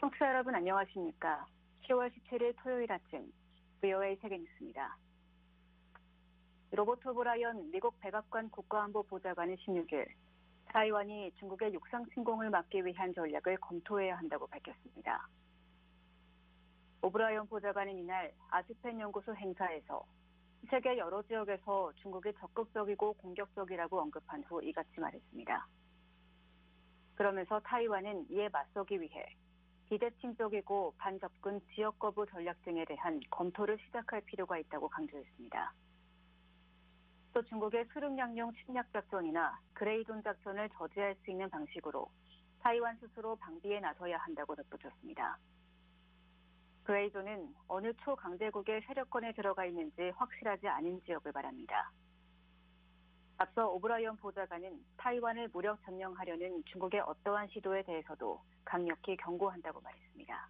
청취자 여러분 안녕하십니까? 10월 17일 토요일 아침 VOA 세계뉴스입니다. 로버트 오브라이언 미국 백악관 국가안보 보좌관은 16일 타이완이 중국의 육상 침공을 막기 위한 전략을 검토해야 한다고 밝혔습니다. 오브라이언 보좌관은 이날 아스펜 연구소 행사에서 세계 여러 지역에서 중국이 적극적이고 공격적이라고 언급한 후 이같이 말했습니다. 그러면서 타이완은 이에 맞서기 위해 비대칭적이고 반접근 지역 거부 전략 등에 대한 검토를 시작할 필요가 있다고 강조했습니다. 또 중국의 수륙양용 침략 작전이나 그레이돈 작전을 저지할 수 있는 방식으로 타이완 스스로 방비에 나서야 한다고 덧붙였습니다. 그레이돈은 어느 초강대국의 세력권에 들어가 있는지 확실하지 않은 지역을 말합니다. 앞서 오브라이언 보좌관은 타이완을 무력 점령하려는 중국의 어떠한 시도에 대해서도 강력히 경고한다고 말했습니다.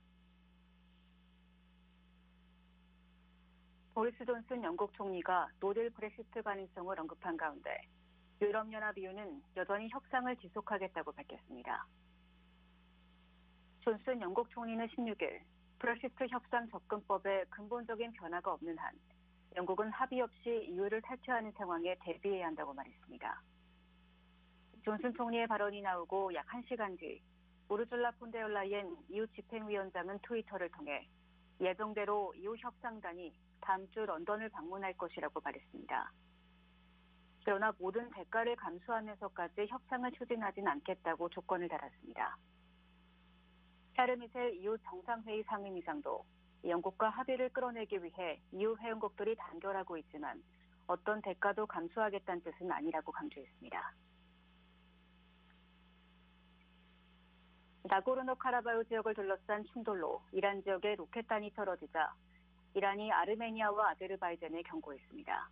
보리스 존슨 영국 총리가 노딜 브렉시트 가능성을 언급한 가운데 유럽연합 EU는 여전히 협상을 지속하겠다고 밝혔습니다. 존슨 영국 총리는 16일 브렉시트 협상 접근법에 근본적인 변화가 없는 한 영국은 합의 없이 EU를 탈퇴하는 상황에 대비해야 한다고 말했습니다. 존슨 총리의 발언이 나오고 약 1시간 뒤 우르줄라 폰데얼라이엔 EU 집행위원장은 트위터를 통해 예정대로 EU 협상단이 다음 주 런던을 방문할 것이라고 말했습니다. 그러나 모든 대가를 감수하면서까지 협상을 추진하진 않겠다고 조건을 달았습니다. 샤르 미셀 EU 정상회의 상임위장도 영국과 합의를 끌어내기 위해 EU 회원국들이 단결하고 있지만 어떤 대가도 감수하겠다는 뜻은 아니라고 강조했습니다. 나고르노카라바흐 지역을 둘러싼 충돌로 이란 지역에 로켓탄이 떨어지자 이란이 아르메니아와 아제르바이잔에 경고했습니다.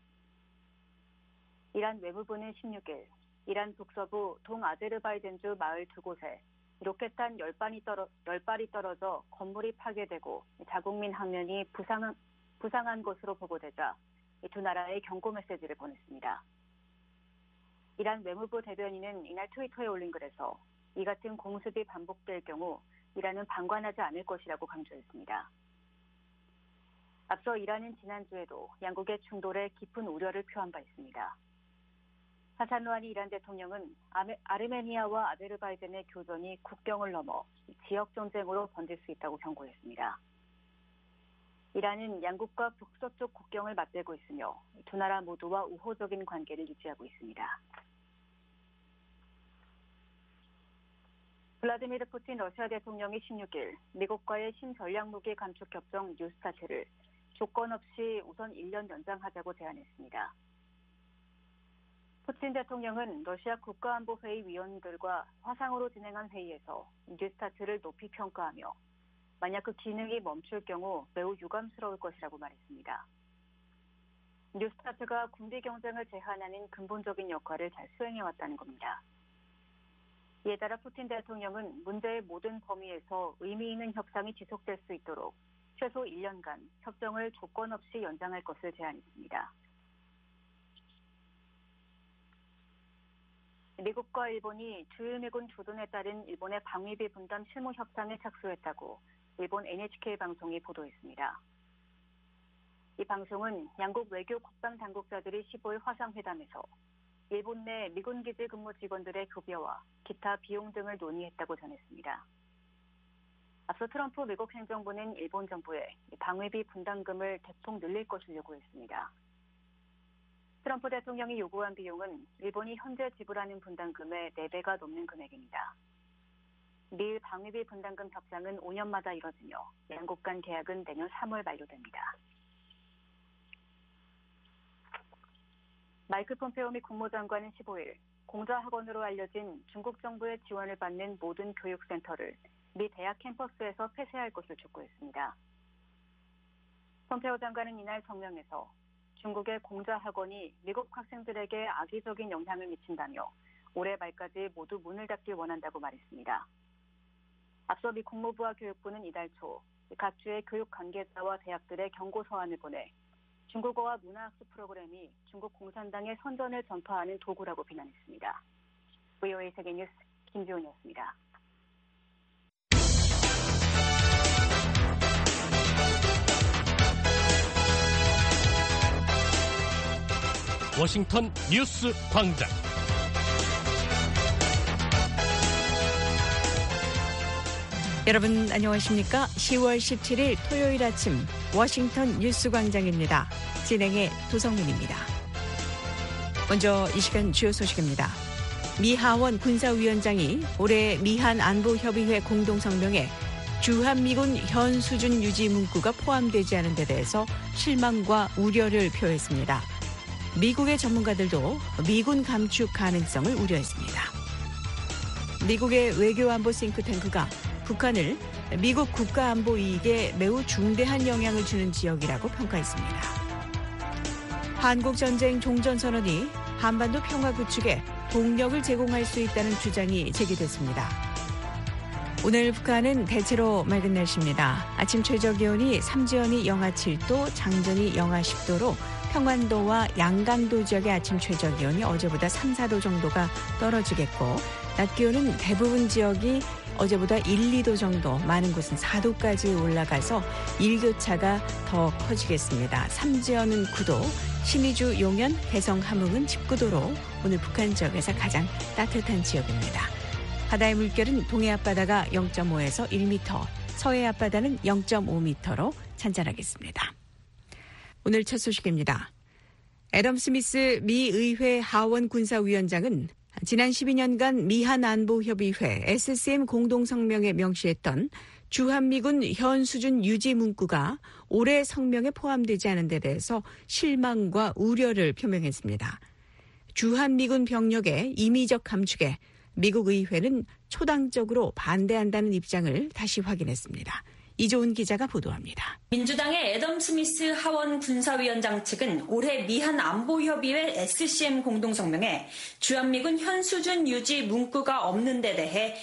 이란 외무부는 16일 이란 북서부 동아제르바이잔주 마을 2곳에 로켓탄 10발이 떨어져 건물이 파괴되고 자국민 한 명이 부상한 것으로 보고되자 두 나라에 경고 메시지를 보냈습니다. 이란 외무부 대변인은 이날 트위터에 올린 글에서 이 같은 공습이 반복될 경우 이란은 방관하지 않을 것이라고 강조했습니다. 앞서 이란은 지난주에도 양국의 충돌에 깊은 우려를 표한 바 있습니다. 하산 루하니 이란 대통령은 아르메니아와 아제르바이잔의 교전이 국경을 넘어 지역 전쟁으로 번질 수 있다고 경고했습니다. 이란은 양국과 북서쪽 국경을 맞대고 있으며 두 나라 모두와 우호적인 관계를 유지하고 있습니다. 블라디미르 푸틴 러시아 대통령이 16일 미국과의 신전략무기 감축협정 뉴스타트를 조건 없이 우선 1년 연장하자고 제안했습니다. 푸틴 대통령은 러시아 국가안보회의 위원들과 화상으로 진행한 회의에서 뉴스타트를 높이 평가하며 만약 그 기능이 멈출 경우 매우 유감스러울 것이라고 말했습니다. 뉴스타트가 군비 경쟁을 제한하는 근본적인 역할을 잘 수행해왔다는 겁니다. 이에 따라 푸틴 대통령은 문제의 모든 범위에서 의미 있는 협상이 지속될 수 있도록 최소 1년간 협정을 조건 없이 연장할 것을 제안했습니다. 미국과 일본이 주일미군 주둔에 따른 일본의 방위비 분담 실무 협상에 착수했다고 일본 NHK 방송이 보도했습니다. 이 방송은 양국 외교 국방 당국자들이 15일 화상회담에서 일본 내 미군 기지 근무 직원들의 급여와 기타 비용 등을 논의했다고 전했습니다. 앞서 트럼프 미국 행정부는 일본 정부에 방위비 분담금을 대폭 늘릴 것을 요구했습니다. 트럼프 대통령이 요구한 비용은 일본이 현재 지불하는 분담금의 4배가 넘는 금액입니다. 미일 방위비 분담금 협상은 5년마다 이뤄지며 양국 간 계약은 내년 3월 만료됩니다. 마이크 폼페오 미 국무장관은 15일 공자학원으로 알려진 중국 정부의 지원을 받는 모든 교육센터를 미 대학 캠퍼스에서 폐쇄할 것을 촉구했습니다. 폼페오 장관은 이날 성명에서 중국의 공자학원이 미국 학생들에게 악의적인 영향을 미친다며 올해 말까지 모두 문을 닫길 원한다고 말했습니다. 앞서 미 국무부와 교육부는 이달 초 각 주의 교육 관계자와 대학들의 경고 서한을 보내 중국어와 문화학습 프로그램이 중국 공산당의 선전을 전파하는 도구라고 비난했습니다. VOA 세계뉴스 김지훈이었습니다. 워싱턴 뉴스 광장. 여러분 안녕하십니까? 10월 17일 토요일 아침 워싱턴 뉴스 광장입니다. 진행의 도성민입니다. 먼저 이 시간 주요 소식입니다. 미 하원 군사위원장이 올해 미한 안보협의회 공동성명에 주한미군 현 수준 유지 문구가 포함되지 않은 데 대해서 실망과 우려를 표했습니다. 미국의 전문가들도 미군 감축 가능성을 우려했습니다. 미국의 외교안보 싱크탱크가 북한을 미국 국가안보 이익에 매우 중대한 영향을 주는 지역이라고 평가했습니다. 한국전쟁 종전선언이 한반도 평화 구축에 동력을 제공할 수 있다는 주장이 제기됐습니다. 오늘 북한은 대체로 맑은 날씨입니다. 아침 최저기온이 삼지연이 영하 7도, 장전이 영하 10도로 평안도와 양강도 지역의 아침 최저기온이 어제보다 3, 4도 정도가 떨어지겠고 낮 기온은 대부분 지역이 어제보다 1, 2도 정도, 많은 곳은 4도까지 올라가서 일교차가 더 커지겠습니다. 삼지연은 9도, 신의주, 용현, 개성, 함흥은 19도로 오늘 북한 지역에서 가장 따뜻한 지역입니다. 바다의 물결은 동해 앞바다가 0.5에서 1m, 서해 앞바다는 0.5m로 잔잔하겠습니다. 오늘 첫 소식입니다. 애덤 스미스 미 의회 하원 군사위원장은 지난 12년간 미한 안보협의회 SCM 공동성명에 명시했던 주한미군 현 수준 유지 문구가 올해 성명에 포함되지 않은 데 대해서 실망과 우려를 표명했습니다. 주한미군 병력의 임의적 감축에 미국 의회는 초당적으로 반대한다는 입장을 다시 확인했습니다. 이조은 기자가 보도합니다. 민주당의 애덤 스미스 하원 군사위원장 측은 올해 미한 안보협의회 SCM 공동성명에 주한미군 현 수준 유지 문구가 없는 데 대해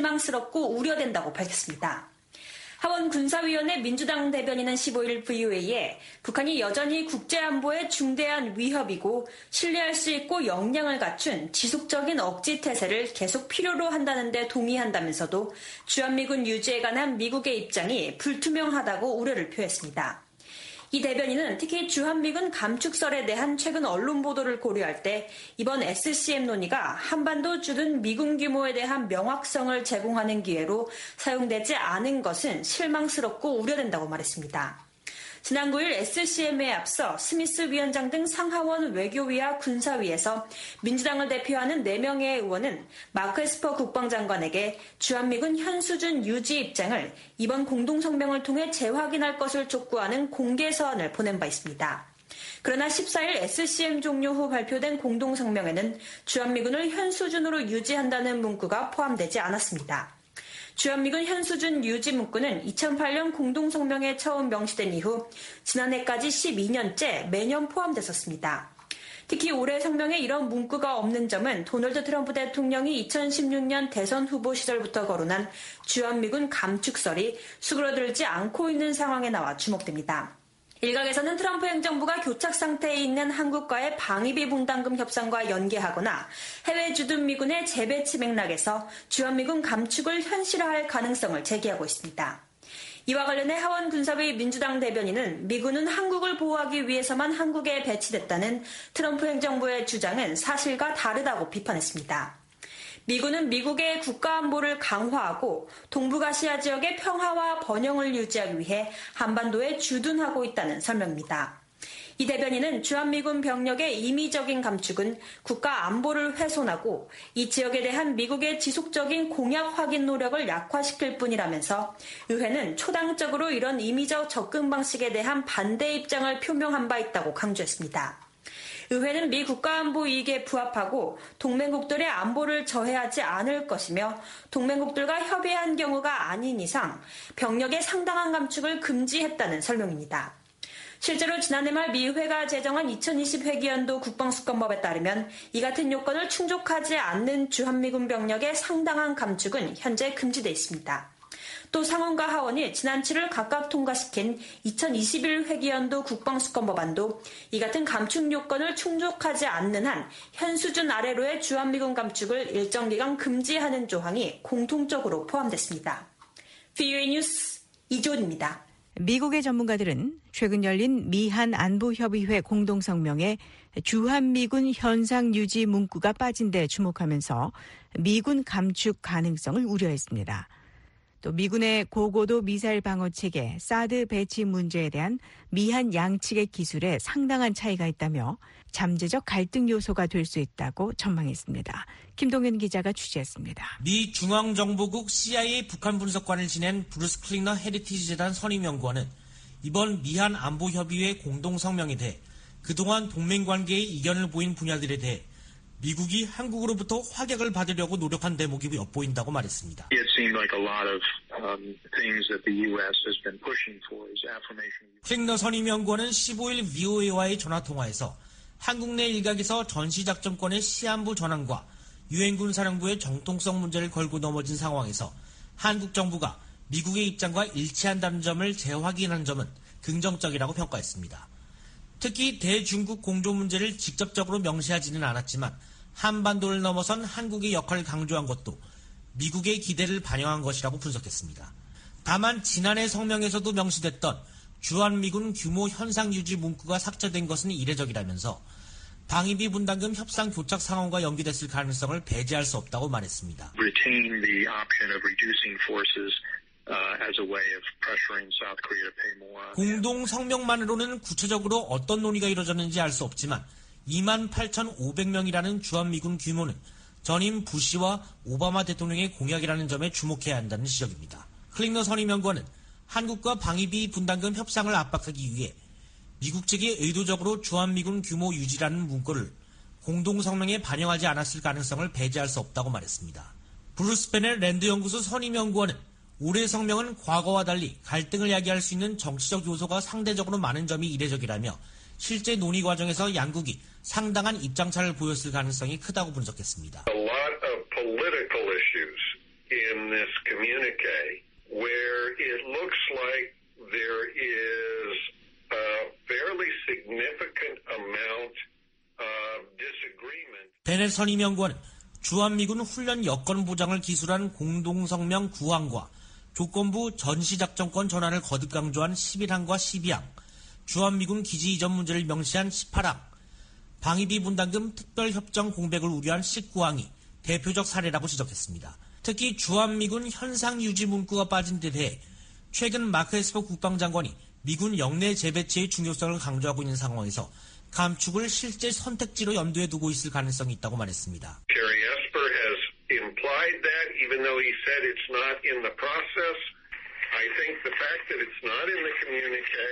실망스럽고 우려된다고 밝혔습니다. 하원 군사위원회 민주당 대변인은 15일 VOA에 북한이 여전히 국제안보에 중대한 위협이고 신뢰할 수 있고 역량을 갖춘 지속적인 억지 태세를 계속 필요로 한다는 데 동의한다면서도 주한미군 유지에 관한 미국의 입장이 불투명하다고 우려를 표했습니다. 이 대변인은 특히 주한미군 감축설에 대한 최근 언론 보도를 고려할 때 이번 SCM 논의가 한반도 주둔 미군 규모에 대한 명확성을 제공하는 기회로 사용되지 않은 것은 실망스럽고 우려된다고 말했습니다. 지난 9일 SCM에 앞서 스미스 위원장 등 상하원 외교위와 군사위에서 민주당을 대표하는 4명의 의원은 마크 에스퍼 국방장관에게 주한미군 현 수준 유지 입장을 이번 공동성명을 통해 재확인할 것을 촉구하는 공개 서한을 보낸 바 있습니다. 그러나 14일 SCM 종료 후 발표된 공동성명에는 주한미군을 현 수준으로 유지한다는 문구가 포함되지 않았습니다. 주한미군 현 수준 유지 문구는 2008년 공동성명에 처음 명시된 이후 지난해까지 12년째 매년 포함됐었습니다. 특히 올해 성명에 이런 문구가 없는 점은 도널드 트럼프 대통령이 2016년 대선 후보 시절부터 거론한 주한미군 감축설이 수그러들지 않고 있는 상황에 나와 주목됩니다. 일각에서는 트럼프 행정부가 교착 상태에 있는 한국과의 방위비 분담금 협상과 연계하거나 해외 주둔 미군의 재배치 맥락에서 주한미군 감축을 현실화할 가능성을 제기하고 있습니다. 이와 관련해 하원 군사위 민주당 대변인은 미군은 한국을 보호하기 위해서만 한국에 배치됐다는 트럼프 행정부의 주장은 사실과 다르다고 비판했습니다. 미군은 미국의 국가안보를 강화하고 동북아시아 지역의 평화와 번영을 유지하기 위해 한반도에 주둔하고 있다는 설명입니다. 이 대변인은 주한미군 병력의 임의적인 감축은 국가 안보를 훼손하고 이 지역에 대한 미국의 지속적인 공약 확인 노력을 약화시킬 뿐이라면서 의회는 초당적으로 이런 임의적 접근 방식에 대한 반대 입장을 표명한 바 있다고 강조했습니다. 의회는 미 국가안보 이익에 부합하고 동맹국들의 안보를 저해하지 않을 것이며 동맹국들과 협의한 경우가 아닌 이상 병력의 상당한 감축을 금지했다는 설명입니다. 실제로 지난해 말 미 의회가 제정한 2020 회기연도 국방수권법에 따르면 이 같은 요건을 충족하지 않는 주한미군 병력의 상당한 감축은 현재 금지돼 있습니다. 또 상원과 하원이 지난 7월 각각 통과시킨 2021 회기연도 국방수권법안도 이 같은 감축 요건을 충족하지 않는 한 현 수준 아래로의 주한미군 감축을 일정 기간 금지하는 조항이 공통적으로 포함됐습니다. VOA 뉴스 이조은입니다. 미국의 전문가들은 최근 열린 미한 안보협의회 공동성명에 주한미군 현상 유지 문구가 빠진 데 주목하면서 미군 감축 가능성을 우려했습니다. 또 미군의 고고도 미사일 방어 체계 사드 배치 문제에 대한 미한 양측의 기술에 상당한 차이가 있다며 잠재적 갈등 요소가 될 수 있다고 전망했습니다. 김동현 기자가 취재했습니다. 미 중앙정보국 CIA 북한 분석관을 지낸 브루스 클리너 헤리티지 재단 선임연구원은 이번 미한 안보협의회 공동성명에 대해 그동안 동맹관계에 이견을 보인 분야들에 대해 미국이 한국으로부터 확약을 받으려고 노력한 대목이 엿보인다고 말했습니다. 클리너 선임연구원은 15일 VOA와의 전화통화에서 한국 내 일각에서 전시작전권의 시한부 전환과 유엔군 사령부의 정통성 문제를 걸고 넘어진 상황에서 한국 정부가 미국의 입장과 일치한다는 점을 재확인한 점은 긍정적이라고 평가했습니다. 특히 대중국 공조 문제를 직접적으로 명시하지는 않았지만 한반도를 넘어선 한국의 역할을 강조한 것도 미국의 기대를 반영한 것이라고 분석했습니다. 다만 지난해 성명에서도 명시됐던 주한미군 규모 현상 유지 문구가 삭제된 것은 이례적이라면서 방위비 분담금 협상 교착 상황과 연기됐을 가능성을 배제할 수 없다고 말했습니다. 공동 성명만으로는 구체적으로 어떤 논의가 이루어졌는지 알 수 없지만 28,500명이라는 주한미군 규모는 전임 부시와 오바마 대통령의 공약이라는 점에 주목해야 한다는 지적입니다. 클리너 선임연구원은 한국과 방위비 분담금 협상을 압박하기 위해 미국 측이 의도적으로 주한미군 규모 유지라는 문구를 공동성명에 반영하지 않았을 가능성을 배제할 수 없다고 말했습니다. 브루스 베넬 랜드연구소 선임연구원은 올해 성명은 과거와 달리 갈등을 야기할 수 있는 정치적 요소가 상대적으로 많은 점이 이례적이라며 실제 논의 과정에서 양국이 상당한 입장차를 보였을 가능성이 크다고 분석했습니다. A lot of political issues in this communique where it looks like there is a fairly significant amount of disagreement. 베넬 선임연구원은 주한미군 훈련 여건 보장을 기술한 공동성명 9항과 조건부 전시작전권 전환을 거듭 강조한 11항과 12항, 주한미군 기지 이전 문제를 명시한 18항, 방위비 분담금 특별협정 공백을 우려한 19항이 대표적 사례라고 지적했습니다. 특히 주한미군 현상 유지 문구가 빠진 데 대해 최근 마크 에스퍼 국방장관이 미군 영내 재배치의 중요성을 강조하고 있는 상황에서 감축을 실제 선택지로 염두에 두고 있을 가능성이 있다고 말했습니다. Kerry Esper has implied that, even though he said it's not in the process. I think the fact that it's not in the communique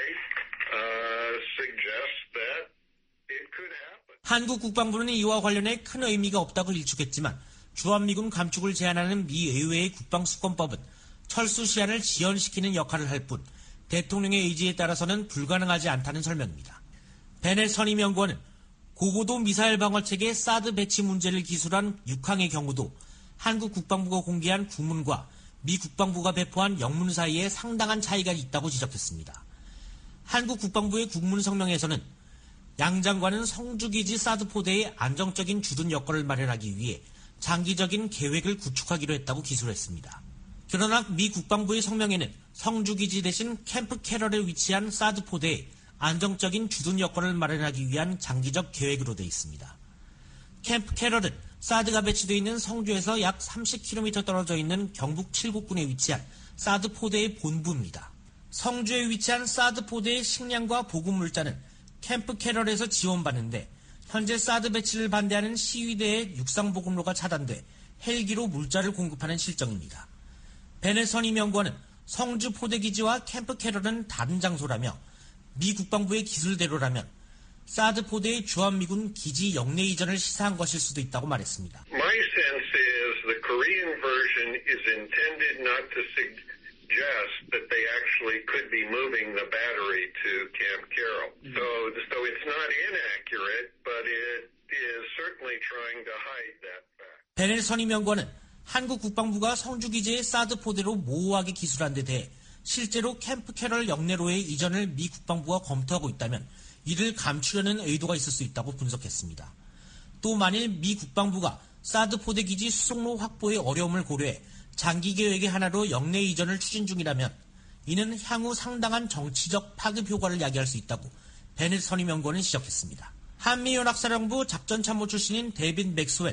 suggests that it could happen. 한국 국방부는 이와 관련해 큰 의미가 없다고 일축했지만 주한미군 감축을 제한하는 미 의회의 국방수권법은 철수 시한을 지연시키는 역할을 할 뿐 대통령의 의지에 따라서는 불가능하지 않다는 설명입니다. 베넬 선임연구원은 고고도 미사일 방어체계 사드 배치 문제를 기술한 6항의 경우도 한국 국방부가 공개한 구문과 미 국방부가 배포한 영문 사이에 상당한 차이가 있다고 지적했습니다. 한국 국방부의 국문 성명에서는 양 장관은 성주기지 사드 포대의 안정적인 주둔 여건을 마련하기 위해 장기적인 계획을 구축하기로 했다고 기술했습니다. 그러나 미 국방부의 성명에는 성주기지 대신 캠프 캐럴에 위치한 사드 포대의 안정적인 주둔 여건을 마련하기 위한 장기적 계획으로 되어 있습니다. 캠프 캐럴은 사드가 배치되어 있는 성주에서 약 30km 떨어져 있는 경북 칠곡군에 위치한 사드 포대의 본부입니다. 성주에 위치한 사드 포대의 식량과 보급 물자는 캠프 캐럴에서 지원받는데 현재 사드 배치를 반대하는 시위대의 육상 보급로가 차단돼 헬기로 물자를 공급하는 실정입니다. 베넬 선임연구원은 성주 포대기지와 캠프 캐럴은 다른 장소라며 미 국방부의 기술대로라면 사드 포대의 주한미군 기지 영내 이전을 시사한 것일 수도 있다고 말했습니다. My sense is the Korean version is intended not to suggest that they actually could be moving the battery to Camp Carroll. So it's not inaccurate, but it is certainly trying to hide that fact. 베넬 선임연구원은 한국 국방부가 성주기지의 사드 포대로 모호하게 기술한 데 대해 실제로 캠프 캐럴 영내로의 이전을 미 국방부가 검토하고 있다면 이를 감추려는 의도가 있을 수 있다고 분석했습니다. 또 만일 미 국방부가 사드 포대 기지 수송로 확보의 어려움을 고려해 장기 계획의 하나로 영내 이전을 추진 중이라면 이는 향후 상당한 정치적 파급 효과를 야기할 수 있다고 베넷 선임연구원은 지적했습니다. 한미연합사령부 작전참모 출신인 데이빗 맥스웰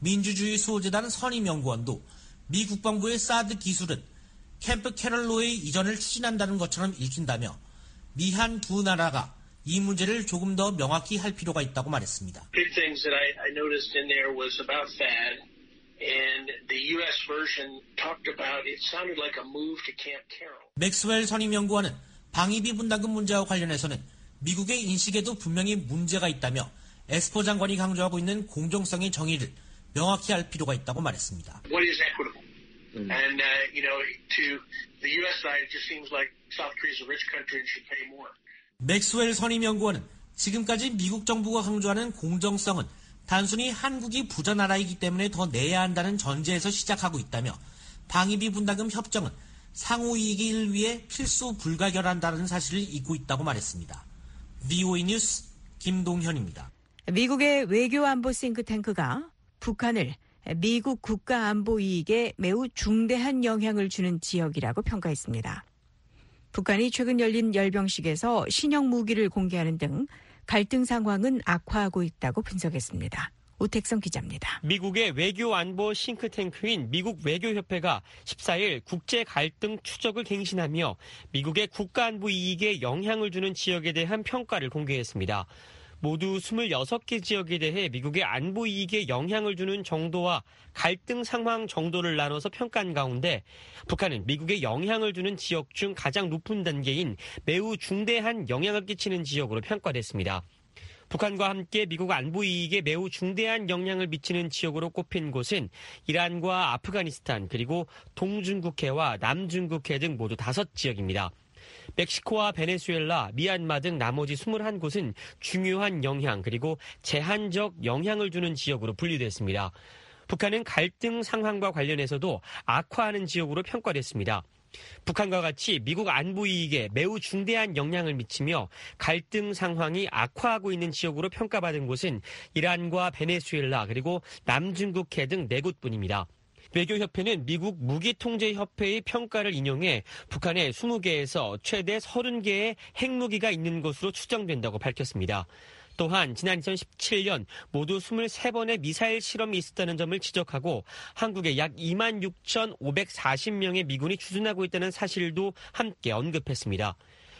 민주주의수호재단 선임연구원도 미 국방부의 사드 기술은 캠프 캐럴로의 이전을 추진한다는 것처럼 읽힌다며 미한 두 나라가 이 문제를 조금 더 명확히 할 필요가 있다고 말했습니다. Big things that I noticed in there was about THAAD, and the U.S. version talked about it sounded like a move to Camp Carroll. 맥스웰 선임연구원은 방위비 분담금 문제와 관련해서는 미국의 인식에도 분명히 문제가 있다며 에스퍼 장관이 강조하고 있는 공정성의 정의를 명확히 할 필요가 있다고 말했습니다. What is equitable? And to the U.S. side, it just seems like South Korea is a rich country and should pay more. 맥스웰 선임연구원은 지금까지 미국 정부가 강조하는 공정성은 단순히 한국이 부자 나라이기 때문에 더 내야 한다는 전제에서 시작하고 있다며 방위비 분담금 협정은 상호이익을 위해 필수 불가결한다는 사실을 잊고 있다고 말했습니다. VOA 뉴스 김동현입니다. 미국의 외교안보 싱크탱크가 북한을 미국 국가안보 이익에 매우 중대한 영향을 주는 지역이라고 평가했습니다. 북한이 최근 열린 열병식에서 신형 무기를 공개하는 등 갈등 상황은 악화하고 있다고 분석했습니다. 오택성 기자입니다. 미국의 외교안보 싱크탱크인 미국 외교협회가 14일 국제 갈등 추적을 갱신하며 미국의 국가안보 이익에 영향을 주는 지역에 대한 평가를 공개했습니다. 모두 26개 지역에 대해 미국의 안보 이익에 영향을 주는 정도와 갈등 상황 정도를 나눠서 평가한 가운데 북한은 미국에 영향을 주는 지역 중 가장 높은 단계인 매우 중대한 영향을 끼치는 지역으로 평가됐습니다. 북한과 함께 미국 안보 이익에 매우 중대한 영향을 미치는 지역으로 꼽힌 곳은 이란과 아프가니스탄 그리고 동중국해와 남중국해 등 모두 5지역입니다. 멕시코와 베네수엘라, 미얀마 등 나머지 21곳은 중요한 영향 그리고 제한적 영향을 주는 지역으로 분류됐습니다. 북한은 갈등 상황과 관련해서도 악화하는 지역으로 평가됐습니다. 북한과 같이 미국 안보 이익에 매우 중대한 영향을 미치며 갈등 상황이 악화하고 있는 지역으로 평가받은 곳은 이란과 베네수엘라 그리고 남중국해 등 4곳뿐입니다. 외교협회는 미국 무기통제협회의 평가를 인용해 북한에 20개에서 최대 30개의 핵무기가 있는 것으로 추정된다고 밝혔습니다. 또한 지난 2017년 모두 23번의 미사일 실험이 있었다는 점을 지적하고 한국에 약 26,540명의 미군이 주둔하고 있다는 사실도 함께 언급했습니다.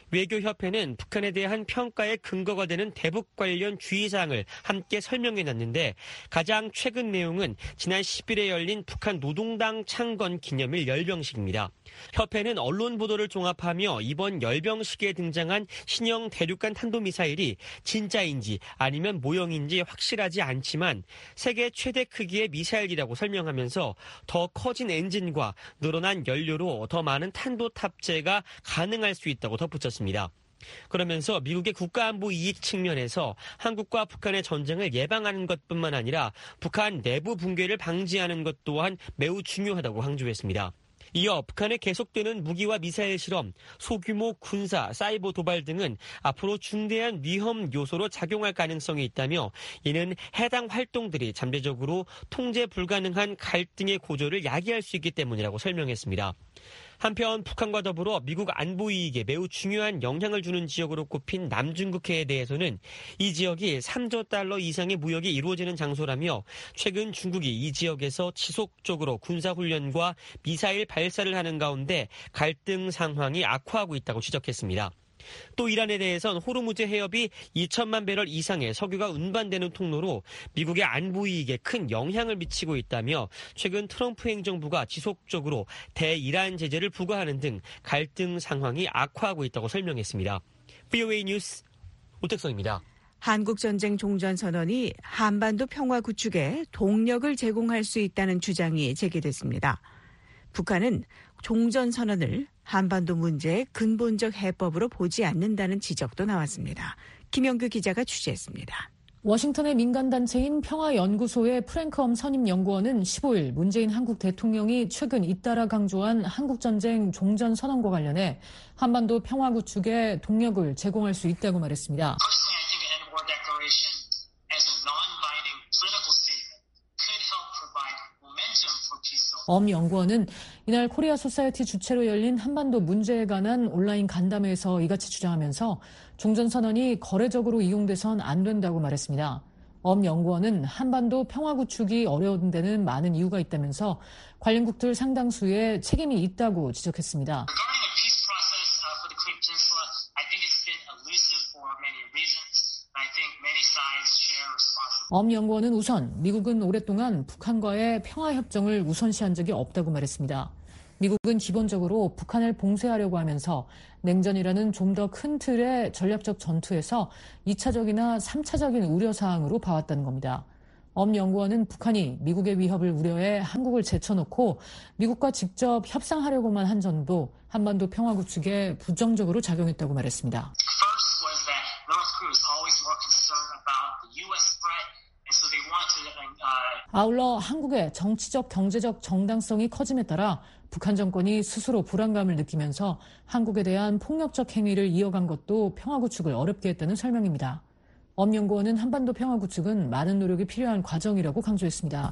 외교협회는 북한에 대한 평가의 근거가 되는 대북 관련 주의사항을 함께 설명해놨는데 가장 최근 내용은 지난 10일에 열린 북한 노동당 창건 기념일 열병식입니다. 협회는 언론 보도를 종합하며 이번 열병식에 등장한 신형 대륙간 탄도미사일이 진짜인지 아니면 모형인지 확실하지 않지만 세계 최대 크기의 미사일이라고 설명하면서 더 커진 엔진과 늘어난 연료로 더 많은 탄도 탑재가 가능할 수 있다고 덧붙였습니다. 그러면서 미국의 국가안보 이익 측면에서 한국과 북한의 전쟁을 예방하는 것뿐만 아니라 북한 내부 붕괴를 방지하는 것 또한 매우 중요하다고 강조했습니다. 이어 북한의 계속되는 무기와 미사일 실험, 소규모 군사, 사이버 도발 등은 앞으로 중대한 위험 요소로 작용할 가능성이 있다며 이는 해당 활동들이 잠재적으로 통제 불가능한 갈등의 고조를 야기할 수 있기 때문이라고 설명했습니다. 한편 북한과 더불어 미국 안보 이익에 매우 중요한 영향을 주는 지역으로 꼽힌 남중국해에 대해서는 이 지역이 3조 달러 이상의 무역이 이루어지는 장소라며 최근 중국이 이 지역에서 지속적으로 군사훈련과 미사일 발사를 하는 가운데 갈등 상황이 악화하고 있다고 지적했습니다. 또 이란에 대해선 호르무즈 해협이 2천만 배럴 이상의 석유가 운반되는 통로로 미국의 안보 이익에 큰 영향을 미치고 있다며 최근 트럼프 행정부가 지속적으로 대이란 제재를 부과하는 등 갈등 상황이 악화하고 있다고 설명했습니다. VOA 뉴스 오택성입니다. 한국전쟁 종전선언이 한반도 평화 구축에 동력을 제공할 수 있다는 주장이 제기됐습니다. 북한은 종전선언을 한반도 문제의 근본적 해법으로 보지 않는다는 지적도 나왔습니다. 김영규 기자가 취재했습니다. 워싱턴의 민간단체인 평화연구소의 프랭크엄 선임연구원은 15일 문재인 한국 대통령이 최근 잇따라 강조한 한국전쟁 종전선언과 관련해 한반도 평화 구축에 동력을 제공할 수 있다고 말했습니다. 엄 연구원은 이날 코리아 소사이어티 주최로 열린 한반도 문제에 관한 온라인 간담회에서 이같이 주장하면서 종전선언이 거래적으로 이용돼선 안 된다고 말했습니다. 엄 연구원은 한반도 평화 구축이 어려운 데는 많은 이유가 있다면서 관련국들 상당수에 책임이 있다고 지적했습니다. 엄 연구원은 우선 미국은 오랫동안 북한과의 평화협정을 우선시한 적이 없다고 말했습니다. 미국은 기본적으로 북한을 봉쇄하려고 하면서 냉전이라는 좀 더 큰 틀의 전략적 전투에서 2차적이나 3차적인 우려사항으로 봐왔다는 겁니다. 엄 연구원은 북한이 미국의 위협을 우려해 한국을 제쳐놓고 미국과 직접 협상하려고만 한 점도 한반도 평화 구축에 부정적으로 작용했다고 말했습니다. 아울러 한국의 정치적, 경제적 정당성이 커짐에 따라 북한 정권이 스스로 불안감을 느끼면서 한국에 대한 폭력적 행위를 이어간 것도 평화 구축을 어렵게 했다는 설명입니다. 엄 연구원은 한반도 평화 구축은 많은 노력이 필요한 과정이라고 강조했습니다.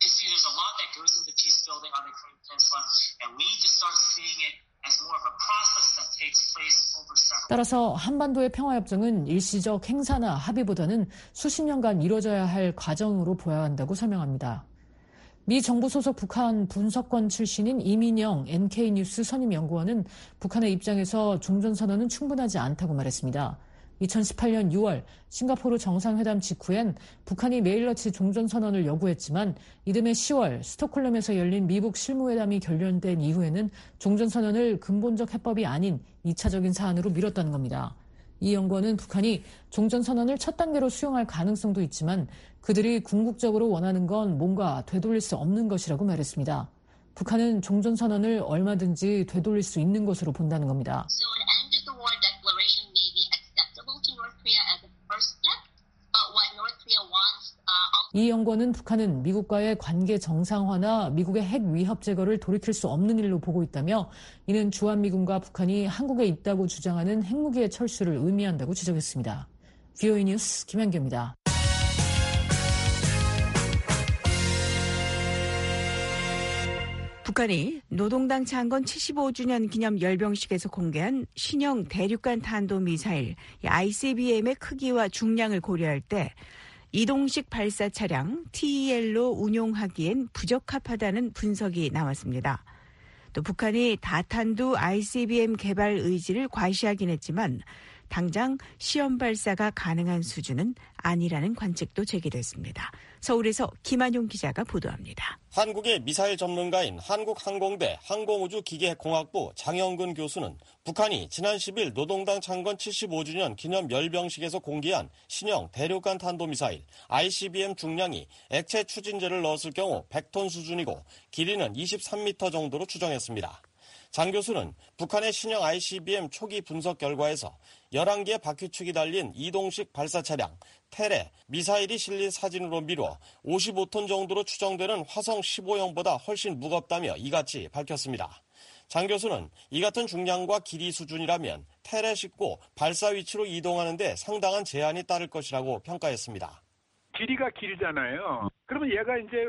따라서 한반도의 평화협정은 일시적 행사나 합의보다는 수십 년간 이뤄져야 할 과정으로 보아야 한다고 설명합니다. 미 정부 소속 북한 분석관 출신인 이민영 NK뉴스 선임연구원은 북한의 입장에서 종전선언은 충분하지 않다고 말했습니다. 2018년 6월 싱가포르 정상회담 직후엔 북한이 매일같이 종전선언을 요구했지만 이듬해 10월 스톡홀름에서 열린 미북 실무회담이 결렬된 이후에는 종전선언을 근본적 해법이 아닌 2차적인 사안으로 미뤘다는 겁니다. 이 연구원은 북한이 종전선언을 첫 단계로 수용할 가능성도 있지만 그들이 궁극적으로 원하는 건 뭔가 되돌릴 수 없는 것이라고 말했습니다. 북한은 종전선언을 얼마든지 되돌릴 수 있는 것으로 본다는 겁니다. 이 연구원은 북한은 미국과의 관계 정상화나 미국의 핵 위협 제거를 돌이킬 수 없는 일로 보고 있다며 이는 주한미군과 북한이 한국에 있다고 주장하는 핵무기의 철수를 의미한다고 지적했습니다. VOA 뉴스 김현규입니다. 북한이 노동당 창건 75주년 기념 열병식에서 공개한 신형 대륙간 탄도미사일 ICBM의 크기와 중량을 고려할 때 이동식 발사 차량 TEL로 운용하기엔 부적합하다는 분석이 나왔습니다. 또 북한이 다탄두 ICBM 개발 의지를 과시하긴 했지만 당장 시험 발사가 가능한 수준은 아니라는 관측도 제기됐습니다. 서울에서 김한용 기자가 보도합니다. 한국의 미사일 전문가인 한국항공대 항공우주기계공학부 장영근 교수는 북한이 지난 10일 노동당 창건 75주년 기념 열병식에서 공개한 신형 대륙간 탄도미사일 ICBM 중량이 액체 추진제를 넣었을 경우 100톤 수준이고 길이는 23m 정도로 추정했습니다. 장 교수는 북한의 신형 ICBM 초기 분석 결과에서 11개의 바퀴축이 달린 이동식 발사 차량 테레 미사일이 실린 사진으로 미뤄 55톤 정도로 추정되는 화성 15형보다 훨씬 무겁다며 이같이 밝혔습니다. 장 교수는 이 같은 중량과 길이 수준이라면 테레 싣고 발사 위치로 이동하는 데 상당한 제한이 따를 것이라고 평가했습니다. 길이가 길잖아요. 그러면 얘가 이제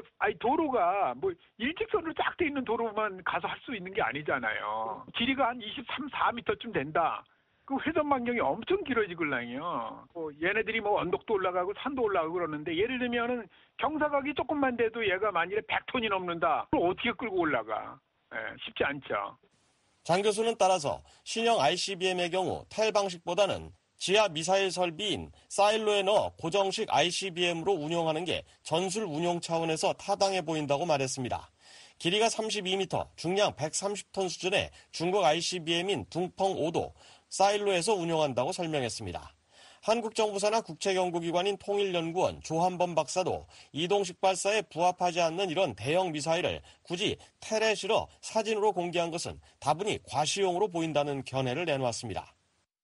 도로가 뭐 일직선으로 쫙 돼 있는 도로만 가서 할 수 있는 게 아니잖아요. 길이가 한 23, 4m쯤 된다. 그 회전 반경이 엄청 길어지걸랑요. 얘네들이 뭐 언덕도 올라가고 산도 올라가고 그러는데 예를 들면은 경사각이 조금만 돼도 얘가 만일에 100톤이 넘는다. 그럼 어떻게 끌고 올라가? 쉽지 않죠. 장 교수는 따라서 신형 ICBM의 경우 텔 방식보다는 지하 미사일 설비인 사일로에 넣어 고정식 ICBM으로 운용하는 게 전술 운용 차원에서 타당해 보인다고 말했습니다. 길이가 32m, 중량 130톤 수준의 중국 ICBM인 둥펑5도 사일로에서 운용한다고 설명했습니다. 한국 정부 산하 국책연구기관인 통일연구원 조한범 박사도 이동식 발사에 부합하지 않는 이런 대형 미사일을 굳이 텔에 실어 사진으로 공개한 것은 다분히 과시용으로 보인다는 견해를 내놓았습니다.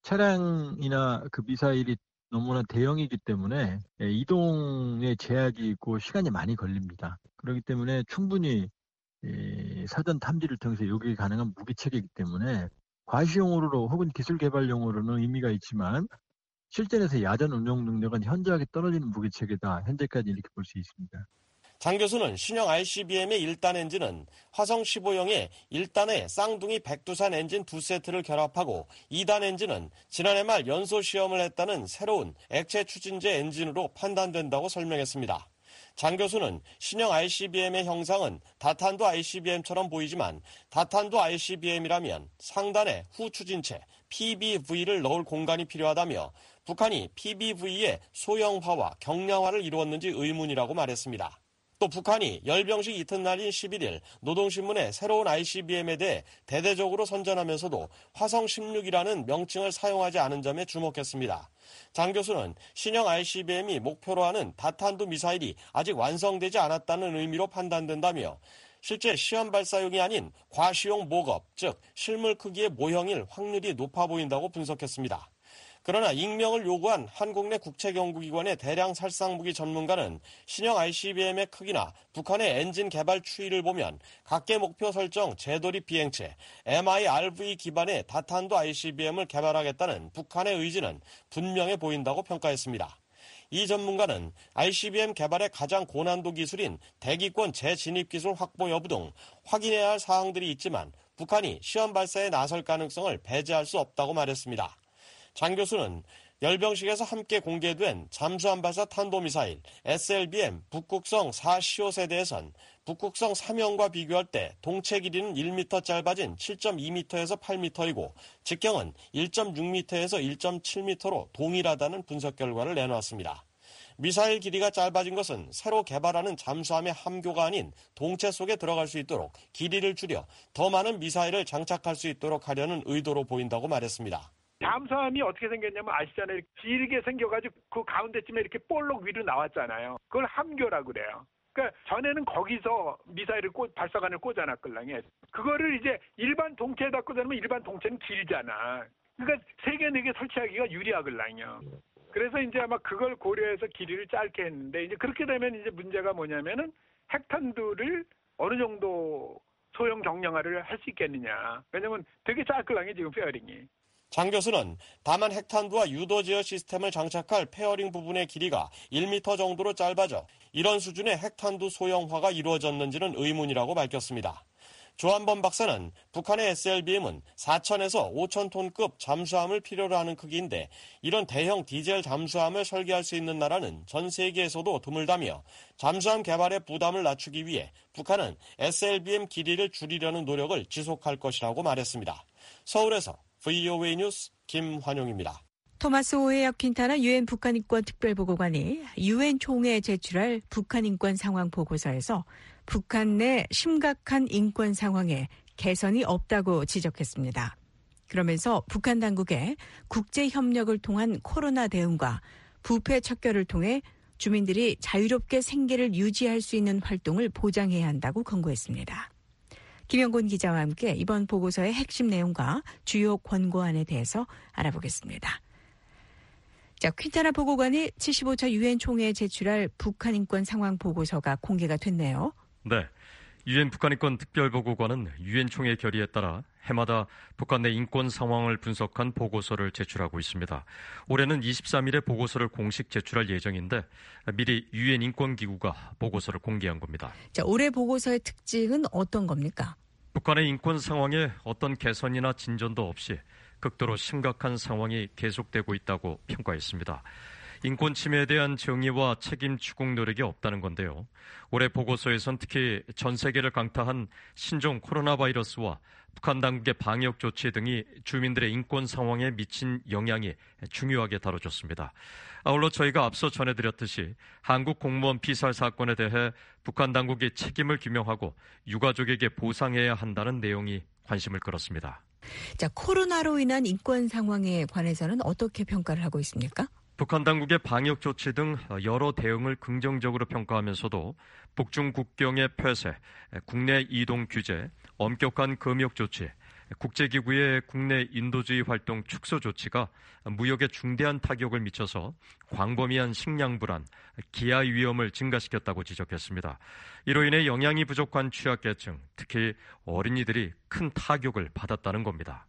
차량이나 그 미사일이 너무나 대형이기 때문에 이동에 제약이 있고 시간이 많이 걸립니다. 그렇기 때문에 충분히 사전 탐지를 통해서 요격이 가능한 무기체계이기 때문에 과시용으로 혹은 기술 개발용으로는 의미가 있지만 실전에서 야전 운용 능력은 현저하게 떨어지는 무기체계다. 현재까지 이렇게 볼 수 있습니다. 장 교수는 신형 ICBM의 1단 엔진은 화성 15형의 1단의 쌍둥이 백두산 엔진 2세트를 결합하고 2단 엔진은 지난해 말 연소 시험을 했다는 새로운 액체 추진제 엔진으로 판단된다고 설명했습니다. 장 교수는 신형 ICBM의 형상은 다탄도 ICBM처럼 보이지만 다탄도 ICBM이라면 상단에 후추진체 PBV를 넣을 공간이 필요하다며 북한이 PBV의 소형화와 경량화를 이루었는지 의문이라고 말했습니다. 또 북한이 열병식 이튿날인 11일 노동신문에 새로운 ICBM에 대해 대대적으로 선전하면서도 화성 16이라는 명칭을 사용하지 않은 점에 주목했습니다. 장 교수는 신형 ICBM이 목표로 하는 다탄도 미사일이 아직 완성되지 않았다는 의미로 판단된다며 실제 시험 발사용이 아닌 과시용 모급, 즉 실물 크기의 모형일 확률이 높아 보인다고 분석했습니다. 그러나 익명을 요구한 한국 내 국책연구기관의 대량 살상무기 전문가는 신형 ICBM의 크기나 북한의 엔진 개발 추이를 보면 각계 목표 설정 재돌입 비행체 MIRV 기반의 다탄도 ICBM을 개발하겠다는 북한의 의지는 분명해 보인다고 평가했습니다. 이 전문가는 ICBM 개발의 가장 고난도 기술인 대기권 재진입 기술 확보 여부 등 확인해야 할 사항들이 있지만 북한이 시험 발사에 나설 가능성을 배제할 수 없다고 말했습니다. 장 교수는 열병식에서 함께 공개된 잠수함 발사 탄도미사일 SLBM 북극성 4시호 세대에선 북극성 3형과 비교할 때 동체 길이는 1m 짧아진 7.2m에서 8m이고 직경은 1.6m에서 1.7m로 동일하다는 분석 결과를 내놓았습니다. 미사일 길이가 짧아진 것은 새로 개발하는 잠수함의 함교가 아닌 동체 속에 들어갈 수 있도록 길이를 줄여 더 많은 미사일을 장착할 수 있도록 하려는 의도로 보인다고 말했습니다. 잠수함이 어떻게 생겼냐면 아시잖아요. 길게 생겨가지고 그 가운데쯤에 이렇게 볼록 위로 나왔잖아요. 그걸 함교라고 그래요. 그러니까 전에는 거기서 미사일을 발사관을 꽂아놨걸랑요. 그거를 이제 일반 동체에다 꽂아놓으면 일반 동체는 길잖아. 그러니까 3개, 4개 설치하기가 유리하걸랑요. 그래서 이제 아마 그걸 고려해서 길이를 짧게 했는데 이제 그렇게 되면 이제 문제가 뭐냐면은 핵탄두를 어느 정도 소형 경량화를 할 수 있겠느냐. 왜냐면 되게 짧걸랑요 지금 페어링이. 장 교수는 다만 핵탄두와 유도 제어 시스템을 장착할 페어링 부분의 길이가 1m 정도로 짧아져 이런 수준의 핵탄두 소형화가 이루어졌는지는 의문이라고 밝혔습니다. 조한범 박사는 북한의 SLBM은 4,000에서 5,000톤급 잠수함을 필요로 하는 크기인데 이런 대형 디젤 잠수함을 설계할 수 있는 나라는 전 세계에서도 드물다며 잠수함 개발의 부담을 낮추기 위해 북한은 SLBM 길이를 줄이려는 노력을 지속할 것이라고 말했습니다. 서울에서 VOA 뉴스 김환용입니다. 토마스 오헤어 퀸타나 유엔 북한인권 특별보고관이 유엔 총회에 제출할 북한 인권 상황 보고서에서 북한 내 심각한 인권 상황에 개선이 없다고 지적했습니다. 그러면서 북한 당국에 국제 협력을 통한 코로나 대응과 부패 척결을 통해 주민들이 자유롭게 생계를 유지할 수 있는 활동을 보장해야 한다고 권고했습니다. 김영곤 기자와 함께 이번 보고서의 핵심 내용과 주요 권고안에 대해서 알아보겠습니다. 자, 퀸타나 보고관이 75차 유엔 총회에 제출할 북한 인권 상황 보고서가 공개가 됐네요. 네. 유엔 북한인권 특별보고관은 유엔 총회 결의에 따라 해마다 북한 내 인권 상황을 분석한 보고서를 제출하고 있습니다. 올해는 23일에 보고서를 공식 제출할 예정인데 미리 유엔 인권기구가 보고서를 공개한 겁니다. 자, 올해 보고서의 특징은 어떤 겁니까? 북한의 인권 상황에 어떤 개선이나 진전도 없이 극도로 심각한 상황이 계속되고 있다고 평가했습니다. 인권 침해에 대한 정의와 책임 추궁 노력이 없다는 건데요. 올해 보고서에선 특히 전 세계를 강타한 신종 코로나 바이러스와 북한 당국의 방역 조치 등이 주민들의 인권 상황에 미친 영향이 중요하게 다뤄졌습니다. 아울러 저희가 앞서 전해드렸듯이 한국 공무원 피살 사건에 대해 북한 당국이 책임을 규명하고 유가족에게 보상해야 한다는 내용이 관심을 끌었습니다. 자, 코로나로 인한 인권 상황에 관해서는 어떻게 평가를 하고 있습니까? 북한 당국의 방역 조치 등 여러 대응을 긍정적으로 평가하면서도 북중 국경의 폐쇄, 국내 이동 규제, 엄격한 검역 조치, 국제기구의 국내 인도주의 활동 축소 조치가 무역에 중대한 타격을 미쳐서 광범위한 식량 불안, 기아 위험을 증가시켰다고 지적했습니다. 이로 인해 영양이 부족한 취약계층, 특히 어린이들이 큰 타격을 받았다는 겁니다.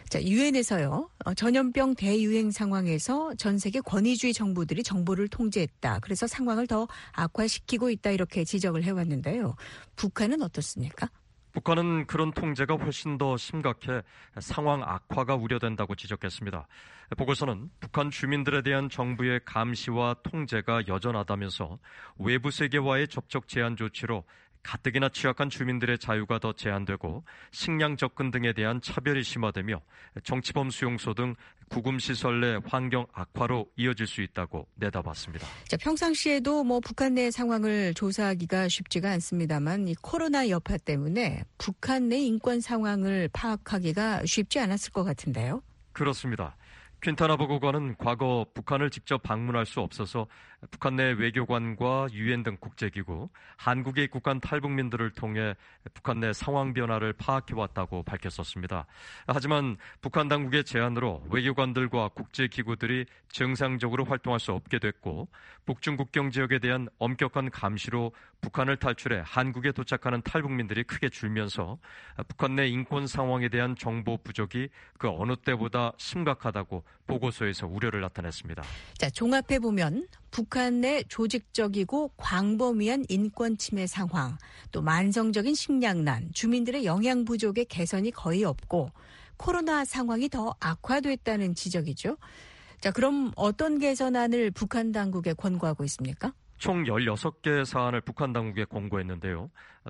자, 유엔에서요. 전염병 대유행 상황에서 전 세계 권위주의 정부들이 정보를 통제했다. 그래서 상황을 더 악화시키고 있다. 이렇게 지적을 해왔는데요. 북한은 어떻습니까? 북한은 그런 통제가 훨씬 더 심각해 상황 악화가 우려된다고 지적했습니다. 보고서는 북한 주민들에 대한 정부의 감시와 통제가 여전하다면서 외부 세계와의 접촉 제한 조치로 가뜩이나 취약한 주민들의 자유가 더 제한되고 식량 접근 등에 대한 차별이 심화되며 정치범 수용소 등 구금시설 내 환경 악화로 이어질 수 있다고 내다봤습니다. 자, 평상시에도 북한 내 상황을 조사하기가 쉽지가 않습니다만 이 코로나 여파 때문에 북한 내 인권 상황을 파악하기가 쉽지 않았을 것 같은데요. 그렇습니다. 퀸타나 보고관은 과거 북한을 직접 방문할 수 없어서 북한 내 외교관과 유엔 등 국제기구, 한국에 입국한 탈북민들을 통해 북한 내 상황 변화를 파악해왔다고 밝혔었습니다. 하지만 북한 당국의 제안으로 외교관들과 국제기구들이 정상적으로 활동할 수 없게 됐고 북중 국경 지역에 대한 엄격한 감시로 북한을 탈출해 한국에 도착하는 탈북민들이 크게 줄면서 북한 내 인권 상황에 대한 정보 부족이 그 어느 때보다 심각하다고 보고서에서 우려를 나타냈습니다. 자, 종합해보면 북한 내 조직적이고 광범위한 인권 침해 상황, 또 만성적인 식량난, 주민들의 영양 부족의 개선이 거의 없고 코로나 상황이 더 악화됐다는 지적이죠. 자, 그럼 어떤 개선안을 북한 당국에 권고하고 있습니까? 총 16개의 사안을 북한 당국에 권고했는데요.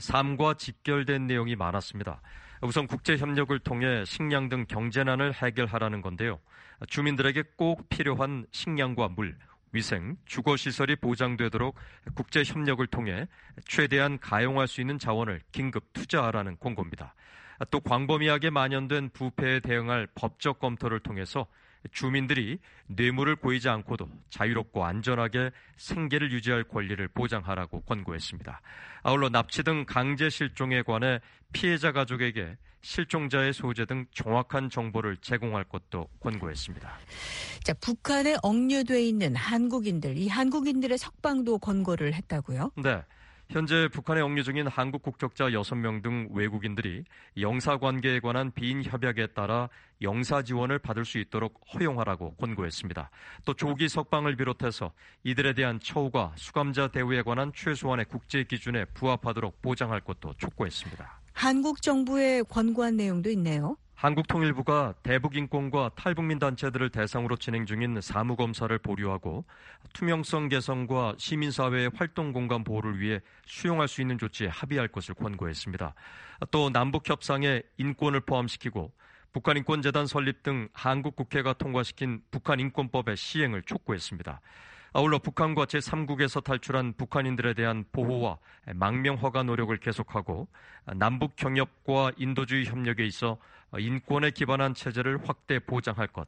삶과 직결된 내용이 많았습니다. 우선 국제협력을 통해 식량 등 경제난을 해결하라는 건데요. 주민들에게 꼭 필요한 식량과 물, 위생, 주거시설이 보장되도록 국제협력을 통해 최대한 가용할 수 있는 자원을 긴급 투자하라는 권고입니다. 또 광범위하게 만연된 부패에 대응할 법적 검토를 통해서 주민들이 뇌물을 고이지 않고도 자유롭고 안전하게 생계를 유지할 권리를 보장하라고 권고했습니다. 아울러 납치 등 강제 실종에 관해 피해자 가족에게 실종자의 소재 등 정확한 정보를 제공할 것도 권고했습니다. 자, 북한에 억류돼 있는 한국인들, 이 한국인들의 석방도 권고를 했다고요? 네. 현재 북한에 억류 중인 한국 국적자 6명 등 외국인들이 영사관계에 관한 비인 협약에 따라 영사 지원을 받을 수 있도록 허용하라고 권고했습니다. 또 조기 석방을 비롯해서 이들에 대한 처우가 수감자 대우에 관한 최소한의 국제 기준에 부합하도록 보장할 것도 촉구했습니다. 한국 정부의 권고한 내용도 있네요. 한국통일부가 대북인권과 탈북민 단체들을 대상으로 진행 중인 사무검사를 보류하고 투명성 개선과 시민사회의 활동 공간 보호를 위해 수용할 수 있는 조치에 합의할 것을 권고했습니다. 또 남북협상에 인권을 포함시키고 북한인권재단 설립 등 한국 국회가 통과시킨 북한인권법의 시행을 촉구했습니다. 아울러 북한과 제3국에서 탈출한 북한인들에 대한 보호와 망명 허가 노력을 계속하고 남북 경협과 인도주의 협력에 있어 인권에 기반한 체제를 확대 보장할 것,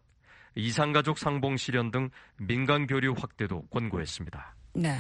이산가족 상봉 실현 등 민간 교류 확대도 권고했습니다. 네,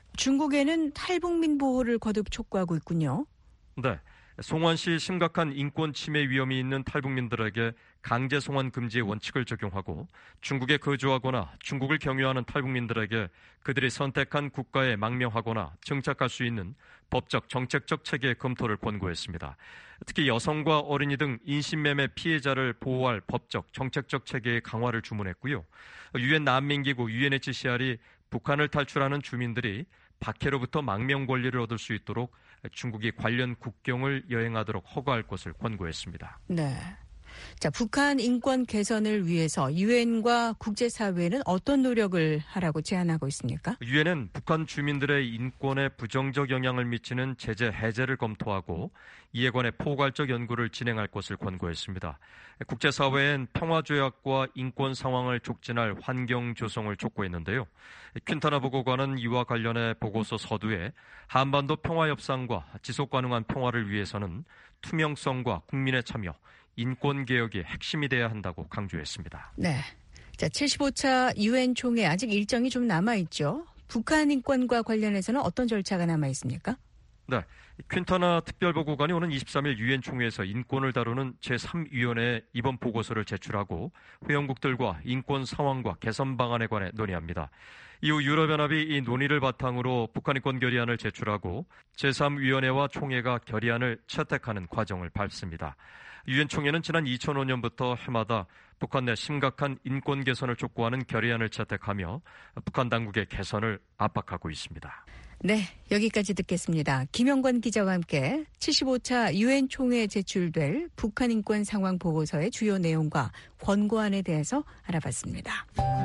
중국에는 탈북민 보호를 거듭 촉구하고 있군요. 네. 송환시 심각한 인권 침해 위험이 있는 탈북민들에게 강제 송환 금지의 원칙을 적용하고 중국에 거주하거나 중국을 경유하는 탈북민들에게 그들이 선택한 국가에 망명하거나 정착할 수 있는 법적, 정책적 체계 검토를 권고했습니다. 특히 여성과 어린이 등 인신매매 피해자를 보호할 법적, 정책적 체계의 강화를 주문했고요. 유엔 난민기구 UNHCR이 북한을 탈출하는 주민들이 박해로부터 망명 권리를 얻을 수 있도록 중국이 관련 국경을 여행하도록 허가할 것을 권고했습니다. 네. 자, 북한 인권 개선을 위해서 유엔과 국제사회는 어떤 노력을 하라고 제안하고 있습니까? 유엔은 북한 주민들의 인권에 부정적 영향을 미치는 제재 해제를 검토하고 이에 관해 포괄적 연구를 진행할 것을 권고했습니다. 국제사회엔 평화조약과 인권 상황을 촉진할 환경 조성을 촉구했는데요. 퀸타나 보고관은 이와 관련해 보고서 서두에 한반도 평화협상과 지속가능한 평화를 위해서는 투명성과 국민의 참여, 인권개혁이 핵심이 돼야 한다고 강조했습니다. 네. 자, 75차 유엔 총회 아직 일정이 좀 남아있죠. 북한 인권과 관련해서는 어떤 절차가 남아있습니까? 네. 퀸타나 특별보고관이 오는 23일 유엔 총회에서 인권을 다루는 제3위원회에 이번 보고서를 제출하고 회원국들과 인권 상황과 개선 방안에 관해 논의합니다. 이후 유럽연합이 이 논의를 바탕으로 북한 인권 결의안을 제출하고 제3위원회와 총회가 결의안을 채택하는 과정을 밟습니다. 유엔 총회는 지난 2005년부터 해마다 북한 내 심각한 인권 개선을 촉구하는 결의안을 채택하며 북한 당국의 개선을 압박하고 있습니다. 네, 여기까지 듣겠습니다. 김영권 기자와 함께 75차 유엔 총회에 제출될 북한 인권 상황 보고서의 주요 내용과 권고안에 대해서 알아봤습니다.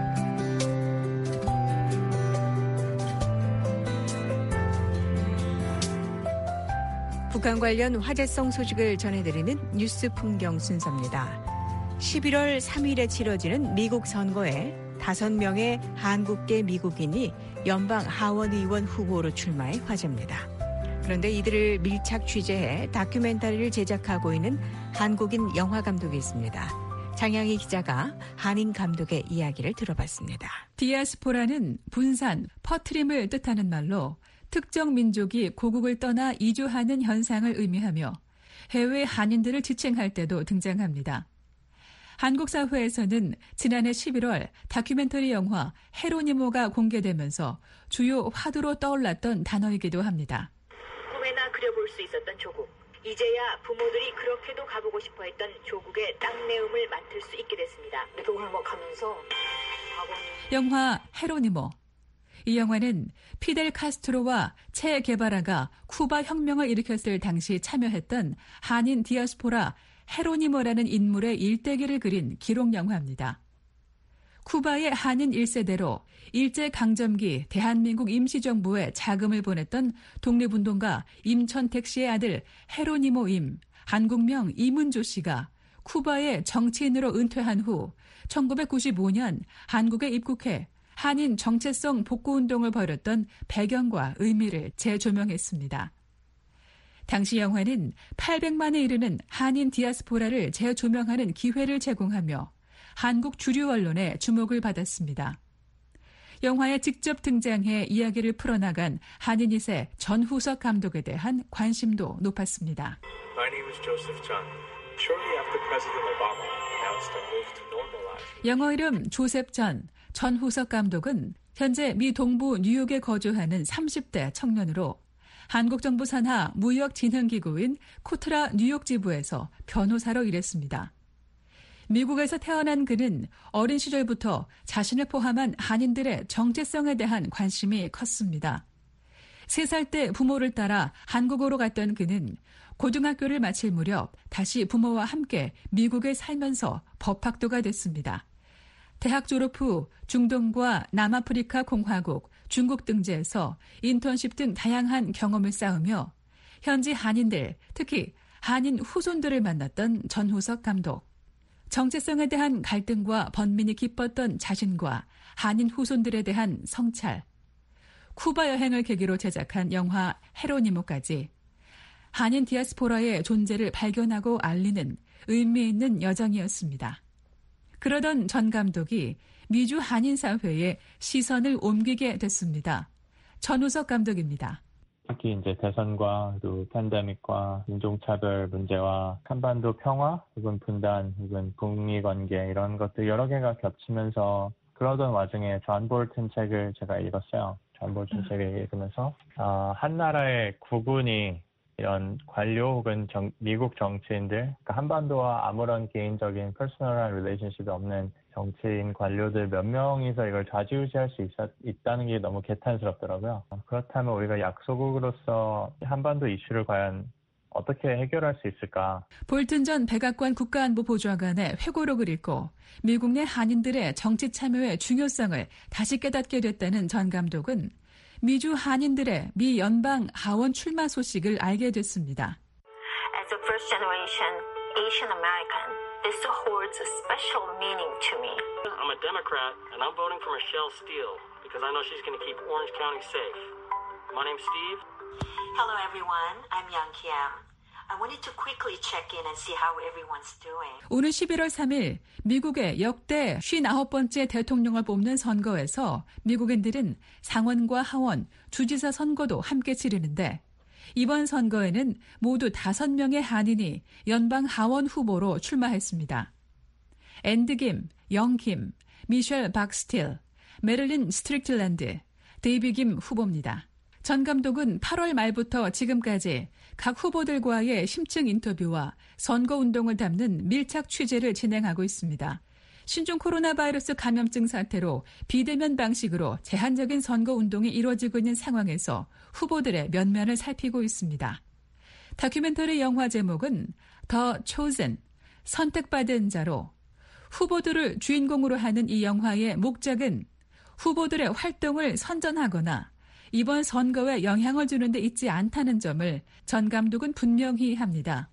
북한 관련 화제성 소식을 전해드리는 뉴스 풍경 순서입니다. 11월 3일에 치러지는 미국 선거에 5명의 한국계 미국인이 연방 하원의원 후보로 출마해 화제입니다. 그런데 이들을 밀착 취재해 다큐멘터리를 제작하고 있는 한국인 영화감독이 있습니다. 장양희 기자가 한인 감독의 이야기를 들어봤습니다. 디아스포라는 분산, 퍼트림을 뜻하는 말로 특정 민족이 고국을 떠나 이주하는 현상을 의미하며 해외 한인들을 지칭할 때도 등장합니다. 한국 사회에서는 지난해 11월 다큐멘터리 영화 헤로니모가 공개되면서 주요 화두로 떠올랐던 단어이기도 합니다. 꿈에나 그려볼 수 있었던 조국. 이제야 부모들이 그렇게도 가보고 싶어했던 조국의 땅내음을 맡을 수 있게 됐습니다. 동을 가면서 영화 헤로니모. 이 영화는 피델 카스트로와 체 게바라가 쿠바 혁명을 일으켰을 당시 참여했던 한인 디아스포라 헤로니모라는 인물의 일대기를 그린 기록 영화입니다. 쿠바의 한인 1세대로 일제강점기 대한민국 임시정부에 자금을 보냈던 독립운동가 임천택 씨의 아들 헤로니모 임, 한국명 이문조 씨가 쿠바의 정치인으로 은퇴한 후 1995년 한국에 입국해 한인 정체성 복구운동을 벌였던 배경과 의미를 재조명했습니다. 당시 영화는 800만에 이르는 한인 디아스포라를 재조명하는 기회를 제공하며 한국 주류 언론의 주목을 받았습니다. 영화에 직접 등장해 이야기를 풀어나간 한인 2세 전후석 감독에 대한 관심도 높았습니다. My name is Joseph Chun. Shortly after President Obama announced a move to normalize. 영어 이름 조셉 전후석 감독은 현재 미 동부 뉴욕에 거주하는 30대 청년으로 한국 정부 산하 무역진흥기구인 코트라 뉴욕 지부에서 변호사로 일했습니다. 미국에서 태어난 그는 어린 시절부터 자신을 포함한 한인들의 정체성에 대한 관심이 컸습니다. 3살 때 부모를 따라 한국으로 갔던 그는 고등학교를 마칠 무렵 다시 부모와 함께 미국에 살면서 법학도가 됐습니다. 대학 졸업 후 중동과 남아프리카 공화국, 중국 등지에서 인턴십 등 다양한 경험을 쌓으며 현지 한인들, 특히 한인 후손들을 만났던 전후석 감독. 정체성에 대한 갈등과 번민이 깊었던 자신과 한인 후손들에 대한 성찰. 쿠바 여행을 계기로 제작한 영화 헤로니모까지 한인 디아스포라의 존재를 발견하고 알리는 의미 있는 여정이었습니다. 그러던 전 감독이 미주 한인 사회에 시선을 옮기게 됐습니다. 전후석 감독입니다. 특히 이제 대선과 또 팬데믹과 인종차별 문제와 한반도 평화 혹은 분단 혹은 북미 관계 이런 것들 여러 개가 겹치면서 그러던 와중에 존 볼튼 책을 제가 읽었어요. 존 볼튼 책을 읽으면서 한 나라의 국군이 이런 관료 혹은 미국 정치인들, 그러니까 한반도와 아무런 개인적인 퍼스널한 릴레이션십이 없는 정치인 관료들 몇 명이서 이걸 좌지우지할 수 있다는 게 너무 개탄스럽더라고요. 그렇다면 우리가 약소국으로서 한반도 이슈를 과연 어떻게 해결할 수 있을까? 볼튼 전 백악관 국가안보보좌관의 회고록을 읽고 미국 내 한인들의 정치 참여의 중요성을 다시 깨닫게 됐다는 전 감독은 미주 한인들의 미 연방 하원 출마 소식을 알게 됐습니다. As a first generation Asian American, this holds a special meaning to me. I'm a Democrat and I'm voting for Michelle Steele because I know she's going to keep Orange County safe. My name's Steve. Hello everyone, I'm Yang Kiam. I wanted to quickly check in and see how everyone's doing. 오는 11월 3일 미국의 역대 59번째 대통령을 뽑는 선거에서 미국인들은 상원과 하원, 주지사 선거도 함께 치르는데 이번 선거에는 모두 5명의 한인이 연방 하원 후보로 출마했습니다. 앤드 김, 영 김, 미셸 박스틸, 메릴린 스트릭틀랜드, 데이비 김 후보입니다. 전 감독은 8월 말부터 지금까지 각 후보들과의 심층 인터뷰와 선거운동을 담는 밀착 취재를 진행하고 있습니다. 신종 코로나 바이러스 감염증 사태로 비대면 방식으로 제한적인 선거운동이 이루어지고 있는 상황에서 후보들의 면면을 살피고 있습니다. 다큐멘터리 영화 제목은 The Chosen, 선택받은 자로 후보들을 주인공으로 하는 이 영화의 목적은 후보들의 활동을 선전하거나 이번 선거에 영향을 주는 데 있지 않다는 점을 전 감독은 분명히 합니다.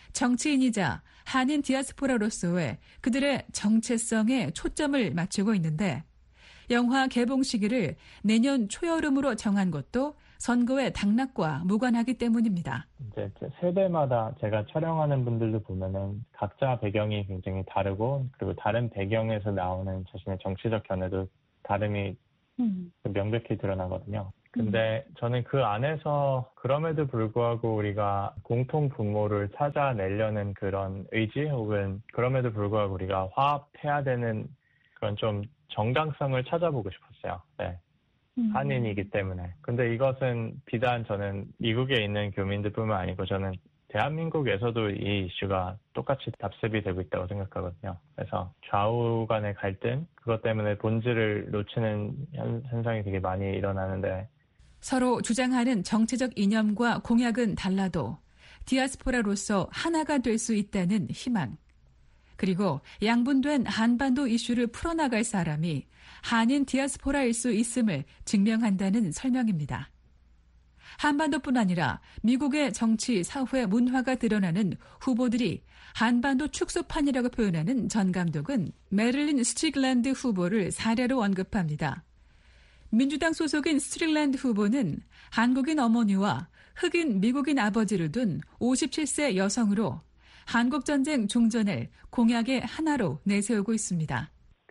정치인이자 한인 디아스포라로서의 그들의 정체성에 초점을 맞추고 있는데 영화 개봉 시기를 내년 초여름으로 정한 것도 선거의 당락과 무관하기 때문입니다. 이제 세대마다 제가 촬영하는 분들도 보면은 각자 배경이 굉장히 다르고 그리고 다른 배경에서 나오는 자신의 정치적 견해도 다름이 명백히 드러나거든요. 근데 저는 그 안에서 그럼에도 불구하고 우리가 공통 분모를 찾아내려는 그런 의지 혹은 그럼에도 불구하고 우리가 화합해야 되는 그런 좀 정당성을 찾아보고 싶었어요. 네. 한인이기 때문에. 근데 이것은 비단 저는 미국에 있는 교민들뿐만 아니고 저는 대한민국에서도 이 이슈가 똑같이 답습이 되고 있다고 생각하거든요. 그래서 좌우 간의 갈등, 그것 때문에 본질을 놓치는 현상이 되게 많이 일어나는데 서로 주장하는 정치적 이념과 공약은 달라도 디아스포라로서 하나가 될 수 있다는 희망. 그리고 양분된 한반도 이슈를 풀어나갈 사람이 한인 디아스포라일 수 있음을 증명한다는 설명입니다. 한반도뿐 아니라 미국의 정치, 사회, 문화가 드러나는 후보들이 한반도 축소판이라고 표현하는 전 감독은 메릴린 스트릭랜드 후보를 사례로 언급합니다. 민주당 소속인 스트릭랜드 후보는 한국인 어머니와 흑인 미국인 아버지를 둔 57세 여성으로 한국전쟁 종전을 공약의 하나로 내세우고 있습니다.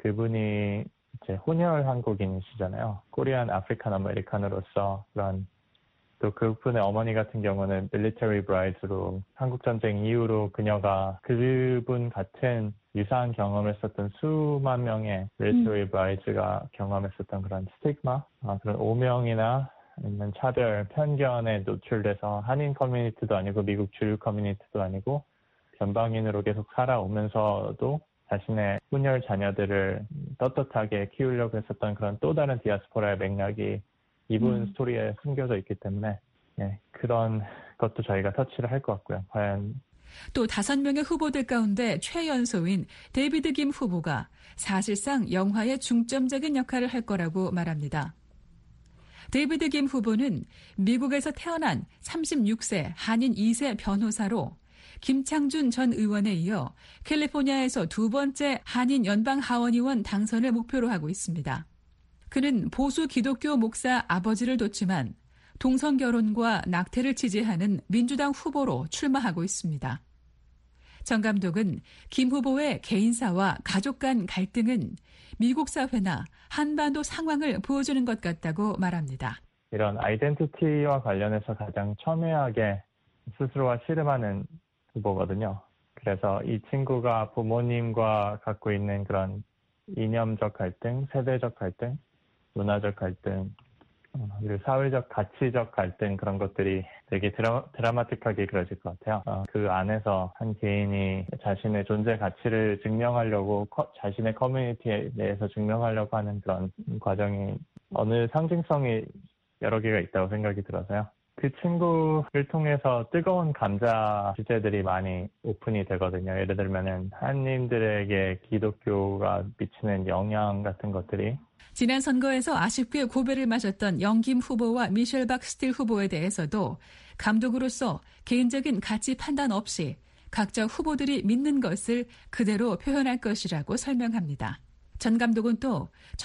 그분이 이제 혼혈 한국인이시잖아요. 코리안 아프리칸 아메리칸으로서 그런 또 그분의 어머니 같은 경우는 밀리터리 브라이드로 한국전쟁 이후로 그녀가 그분 같은 유사한 경험을 했었던 수만 명의 밀리터리 브라이드가 경험했었던 그런 스티그마, 그런 오명이나 아니면 차별, 편견에 노출돼서 한인 커뮤니티도 아니고 미국 주류 커뮤니티도 아니고 변방인으로 계속 살아오면서도 자신의 혼혈 자녀들을 떳떳하게 키우려고 했었던 그런 또 다른 디아스포라의 맥락이 이분 스토리에 숨겨져 있기 때문에 그런 것도 저희가 터치를 할 것 같고요. 과연 또 5명의 후보들 가운데 최연소인 데이비드 김 후보가 사실상 영화의 중점적인 역할을 할 거라고 말합니다. 데이비드 김 후보는 미국에서 태어난 36세 한인 2세 변호사로 김창준 전 의원에 이어 캘리포니아에서 두 번째 한인 연방 하원의원 당선을 목표로 하고 있습니다. 그는 보수 기독교 목사 아버지를 뒀지만 동성 결혼과 낙태를 지지하는 민주당 후보로 출마하고 있습니다. 전 감독은 김 후보의 개인사와 가족 간 갈등은 미국 사회나 한반도 상황을 보여주는 것 같다고 말합니다. 이런 아이덴티티와 관련해서 가장 첨예하게 스스로와 씨름하는 후보거든요. 그래서 이 친구가 부모님과 갖고 있는 그런 이념적 갈등, 세대적 갈등, 문화적 갈등, 그리고 사회적 가치적 갈등 그런 것들이 되게 드라마틱하게 그려질 것 같아요. 그 안에서 한 개인이 자신의 존재 가치를 증명하려고 자신의 커뮤니티에 대해서 증명하려고 하는 그런 과정이 어느 상징성이 여러 개가 있다고 생각이 들어서요. 그 친구를 통해서 뜨거운 감자 주제들이 많이 오픈이 되거든요. 예를 들면은 한인들에게 기독교가 미치는 영향 같은 것들이 지난 선거에서 아쉽게 고배를 마셨던 영김 후보와 미셸 박스틸 후보에 대해서도 감독으로서 개인적인 가치 판단 없이 각자 후보들이 믿는 것을 그대로 표현할 것이라고 설명합니다. 전 감독은 또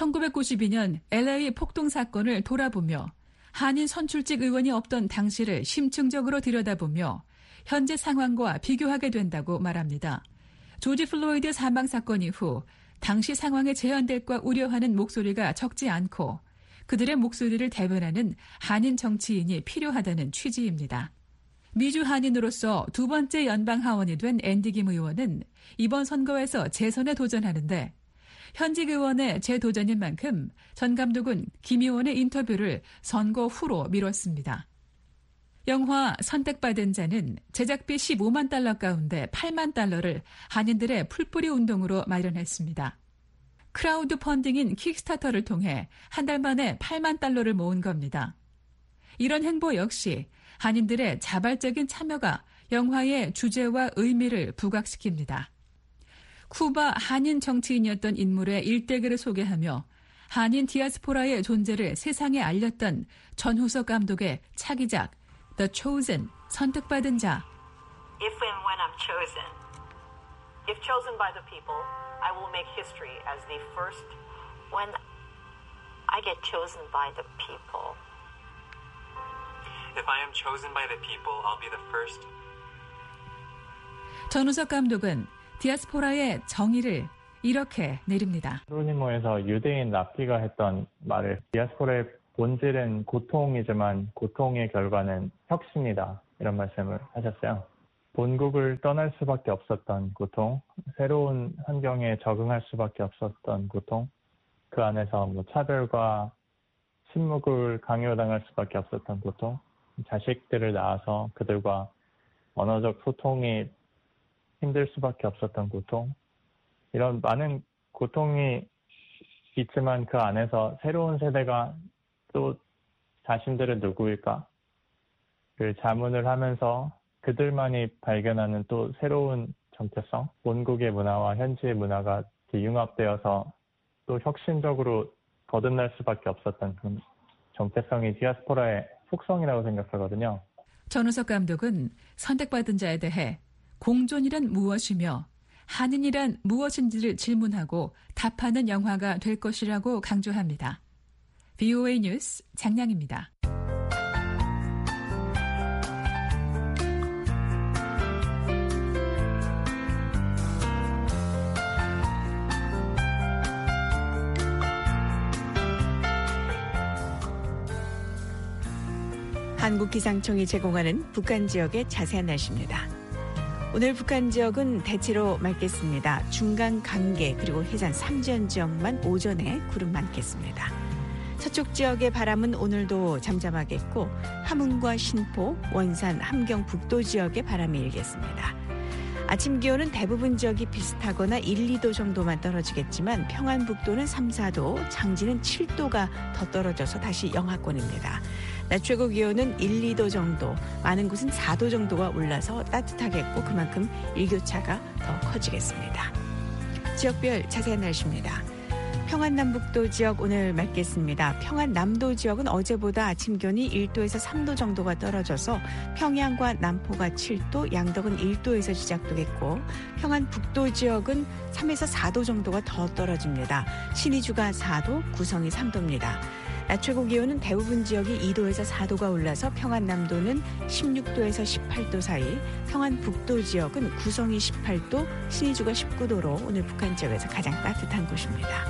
1992년 LA 폭동 사건을 돌아보며 한인 선출직 의원이 없던 당시를 심층적으로 들여다보며 현재 상황과 비교하게 된다고 말합니다. 조지 플로이드 사망 사건 이후 당시 상황에 재현될까 우려하는 목소리가 적지 않고 그들의 목소리를 대변하는 한인 정치인이 필요하다는 취지입니다. 미주 한인으로서 두 번째 연방 하원이 된 앤디 김 의원은 이번 선거에서 재선에 도전하는데 현직 의원의 재도전인 만큼 전 감독은 김 의원의 인터뷰를 선거 후로 미뤘습니다. 영화 선택받은 자는 제작비 15만 달러 가운데 8만 달러를 한인들의 풀뿌리 운동으로 마련했습니다. 크라우드 펀딩인 킥스타터를 통해 한 달 만에 8만 달러를 모은 겁니다. 이런 행보 역시 한인들의 자발적인 참여가 영화의 주제와 의미를 부각시킵니다. 쿠바 한인 정치인이었던 인물의 일대기를 소개하며 한인 디아스포라의 존재를 세상에 알렸던 전후석 감독의 차기작 The Chosen, 선택받은 자. If and when I'm chosen, if chosen by the people, I will make history as the first. When I get chosen by the people. If I am chosen by the people, I'll be the first. 전우석 감독은 디아스포라의 정의를 이렇게 내립니다. 히로니모에서 유대인 랍피가 했던 말을 디아스포라의 본질은 고통이지만 고통의 결과는 혁신이다. 이런 말씀을 하셨어요. 본국을 떠날 수밖에 없었던 고통, 새로운 환경에 적응할 수밖에 없었던 고통, 그 안에서 차별과 침묵을 강요당할 수밖에 없었던 고통, 자식들을 낳아서 그들과 언어적 소통이 힘들 수밖에 없었던 고통, 이런 많은 고통이 있지만 그 안에서 새로운 세대가 또 자신들은 누구일까? 를 자문을 하면서 그들만이 발견하는 또 새로운 정체성, 본국의 문화와 현지의 문화가 융합되어서 또 혁신적으로 거듭날 수밖에 없었던 그런 정체성이 디아스포라의 속성이라고 생각하거든요. 전우석 감독은 선택받은 자에 대해 공존이란 무엇이며 한인이란 무엇인지를 질문하고 답하는 영화가 될 것이라고 강조합니다. VOA 뉴스 장량입니다. 한국기상청이 제공하는 북한 지역의 자세한 날씨입니다. 오늘 북한 지역은 대체로 맑겠습니다. 중간 강계 그리고 해상 삼지연 지역만 오전에 구름 많겠습니다. 서쪽 지역의 바람은 오늘도 잠잠하겠고 함흥과 신포, 원산, 함경 북도 지역의 바람이 일겠습니다. 아침 기온은 대부분 지역이 비슷하거나 1, 2도 정도만 떨어지겠지만 평안북도는 3, 4도, 장지는 7도가 더 떨어져서 다시 영하권입니다. 낮 최고 기온은 1, 2도 정도, 많은 곳은 4도 정도가 올라서 따뜻하겠고 그만큼 일교차가 더 커지겠습니다. 지역별 자세한 날씨입니다. 평안남북도 지역 오늘 맑겠습니다. 평안남도 지역은 어제보다 아침 기온이 1도에서 3도 정도가 떨어져서 평양과 남포가 7도, 양덕은 1도에서 시작되겠고 평안북도 지역은 3에서 4도 정도가 더 떨어집니다. 신의주가 4도, 구성이 3도입니다. 낮 최고 기온은 대부분 지역이 2도에서 4도가 올라서 평안남도는 16도에서 18도 사이, 평안북도 지역은 구성이 18도, 신의주가 19도로 오늘 북한 지역에서 가장 따뜻한 곳입니다.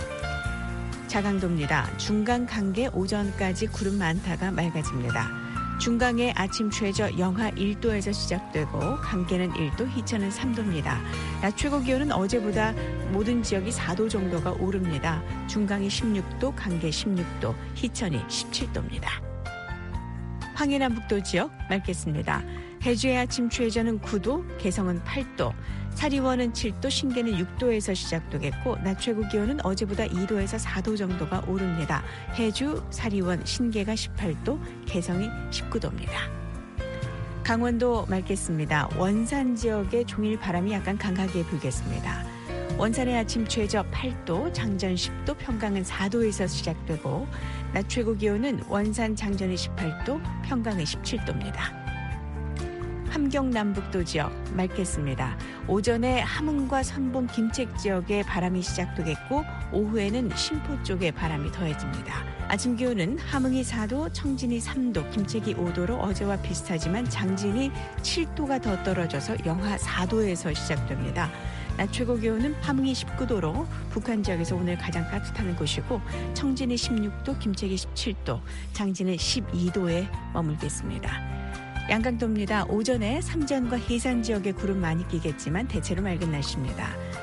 자강도입니다. 중강 강계 오전까지 구름 많다가 맑아집니다. 중강의 아침 최저 영하 1도에서 시작되고 강계는 1도, 희천은 3도입니다. 낮 최고 기온은 어제보다 모든 지역이 4도 정도가 오릅니다. 중강이 16도, 강계 16도, 희천이 17도입니다. 황해남북도 지역 맑겠습니다. 해주의 아침 최저는 9도, 개성은 8도, 사리원은 7도, 신계는 6도에서 시작되겠고 낮 최고 기온은 어제보다 2도에서 4도 정도가 오릅니다. 해주, 사리원, 신계가 18도, 개성이 19도입니다. 강원도 맑겠습니다. 원산 지역의 종일 바람이 약간 강하게 불겠습니다. 원산의 아침 최저 8도, 장전 10도, 평강은 4도에서 시작되고 낮 최고 기온은 원산 장전이 18도, 평강은 17도입니다. 함경 남북도 지역 맑겠습니다. 오전에 함흥과 선봉 김책 지역에 바람이 시작되겠고 오후에는 신포 쪽에 바람이 더해집니다. 아침 기온은 함흥이 4도, 청진이 3도, 김책이 5도로 어제와 비슷하지만 장진이 7도가 더 떨어져서 영하 4도에서 시작됩니다. 낮 최고 기온은 함흥이 19도로 북한 지역에서 오늘 가장 따뜻한 곳이고 청진이 16도, 김책이 17도, 장진은 12도에 머물겠습니다. 양강도입니다. 오전에 삼전과 해산 지역에 구름 많이 끼겠지만 대체로 맑은 날씨입니다.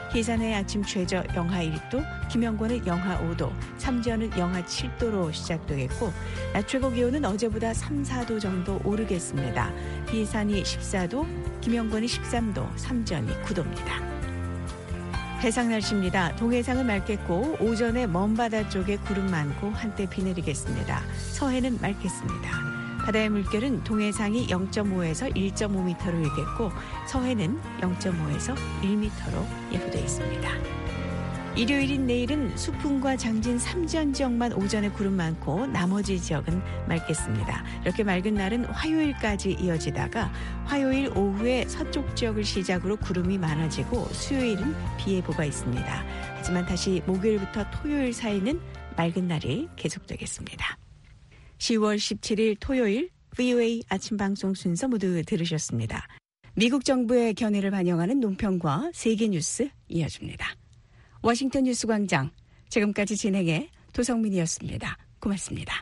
계산의 아침 최저 영하 1도, 김영권은 영하 5도, 삼전은 영하 7도로 시작되겠고 낮 최고 기온은 어제보다 3, 4도 정도 오르겠습니다. 계산이 14도, 김영권이 13도, 삼전이 9도입니다. 해상 날씨입니다. 동해상은 맑겠고 오전에 먼바다 쪽에 구름 많고 한때 비 내리겠습니다. 서해는 맑겠습니다. 바다의 물결은 동해상이 0.5에서 1.5m로 일겠고 서해는 0.5에서 1m로 예보되어 있습니다. 일요일인 내일은 수풍과 장진 삼전 지역만 오전에 구름 많고 나머지 지역은 맑겠습니다. 이렇게 맑은 날은 화요일까지 이어지다가 화요일 오후에 서쪽 지역을 시작으로 구름이 많아지고 수요일은 비 예보가 있습니다. 하지만 다시 목요일부터 토요일 사이는 맑은 날이 계속되겠습니다. 10월 17일 토요일 VOA 아침 방송 순서 모두 들으셨습니다. 미국 정부의 견해를 반영하는 논평과 세계 뉴스 이어집니다. 워싱턴 뉴스광장, 지금까지 진행해 도성민이었습니다. 고맙습니다.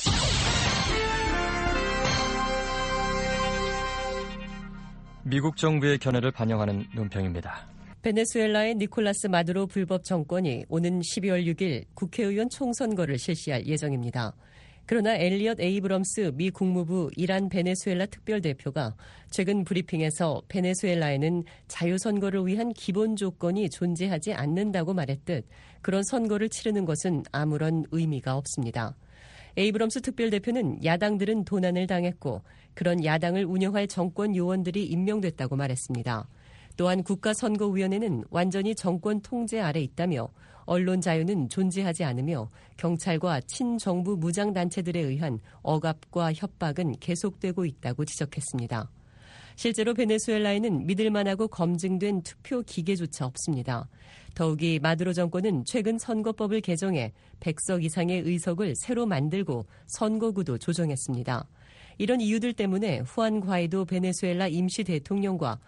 미국 정부의 견해를 반영하는 논평입니다. 베네수엘라의 니콜라스 마두로 불법 정권이 오는 12월 6일 국회의원 총선거를 실시할 예정입니다. 그러나 엘리엇 에이브럼스 미 국무부 이란 베네수엘라 특별대표가 최근 브리핑에서 베네수엘라에는 자유선거를 위한 기본 조건이 존재하지 않는다고 말했듯 그런 선거를 치르는 것은 아무런 의미가 없습니다. 에이브럼스 특별대표는 야당들은 도난을 당했고 그런 야당을 운영할 정권 요원들이 임명됐다고 말했습니다. 또한 국가선거위원회는 완전히 정권 통제 아래 있다며 언론 자유는 존재하지 않으며 경찰과 친정부 무장단체들에 의한 억압과 협박은 계속되고 있다고 지적했습니다. 실제로 베네수엘라에는 믿을만하고 검증된 투표 기계조차 없습니다. 더욱이 마두로 정권은 최근 선거법을 개정해 100석 이상의 의석을 새로 만들고 선거구도 조정했습니다. 이런 이유들 때문에 후안 과이도 베네수엘라 임시 대통령과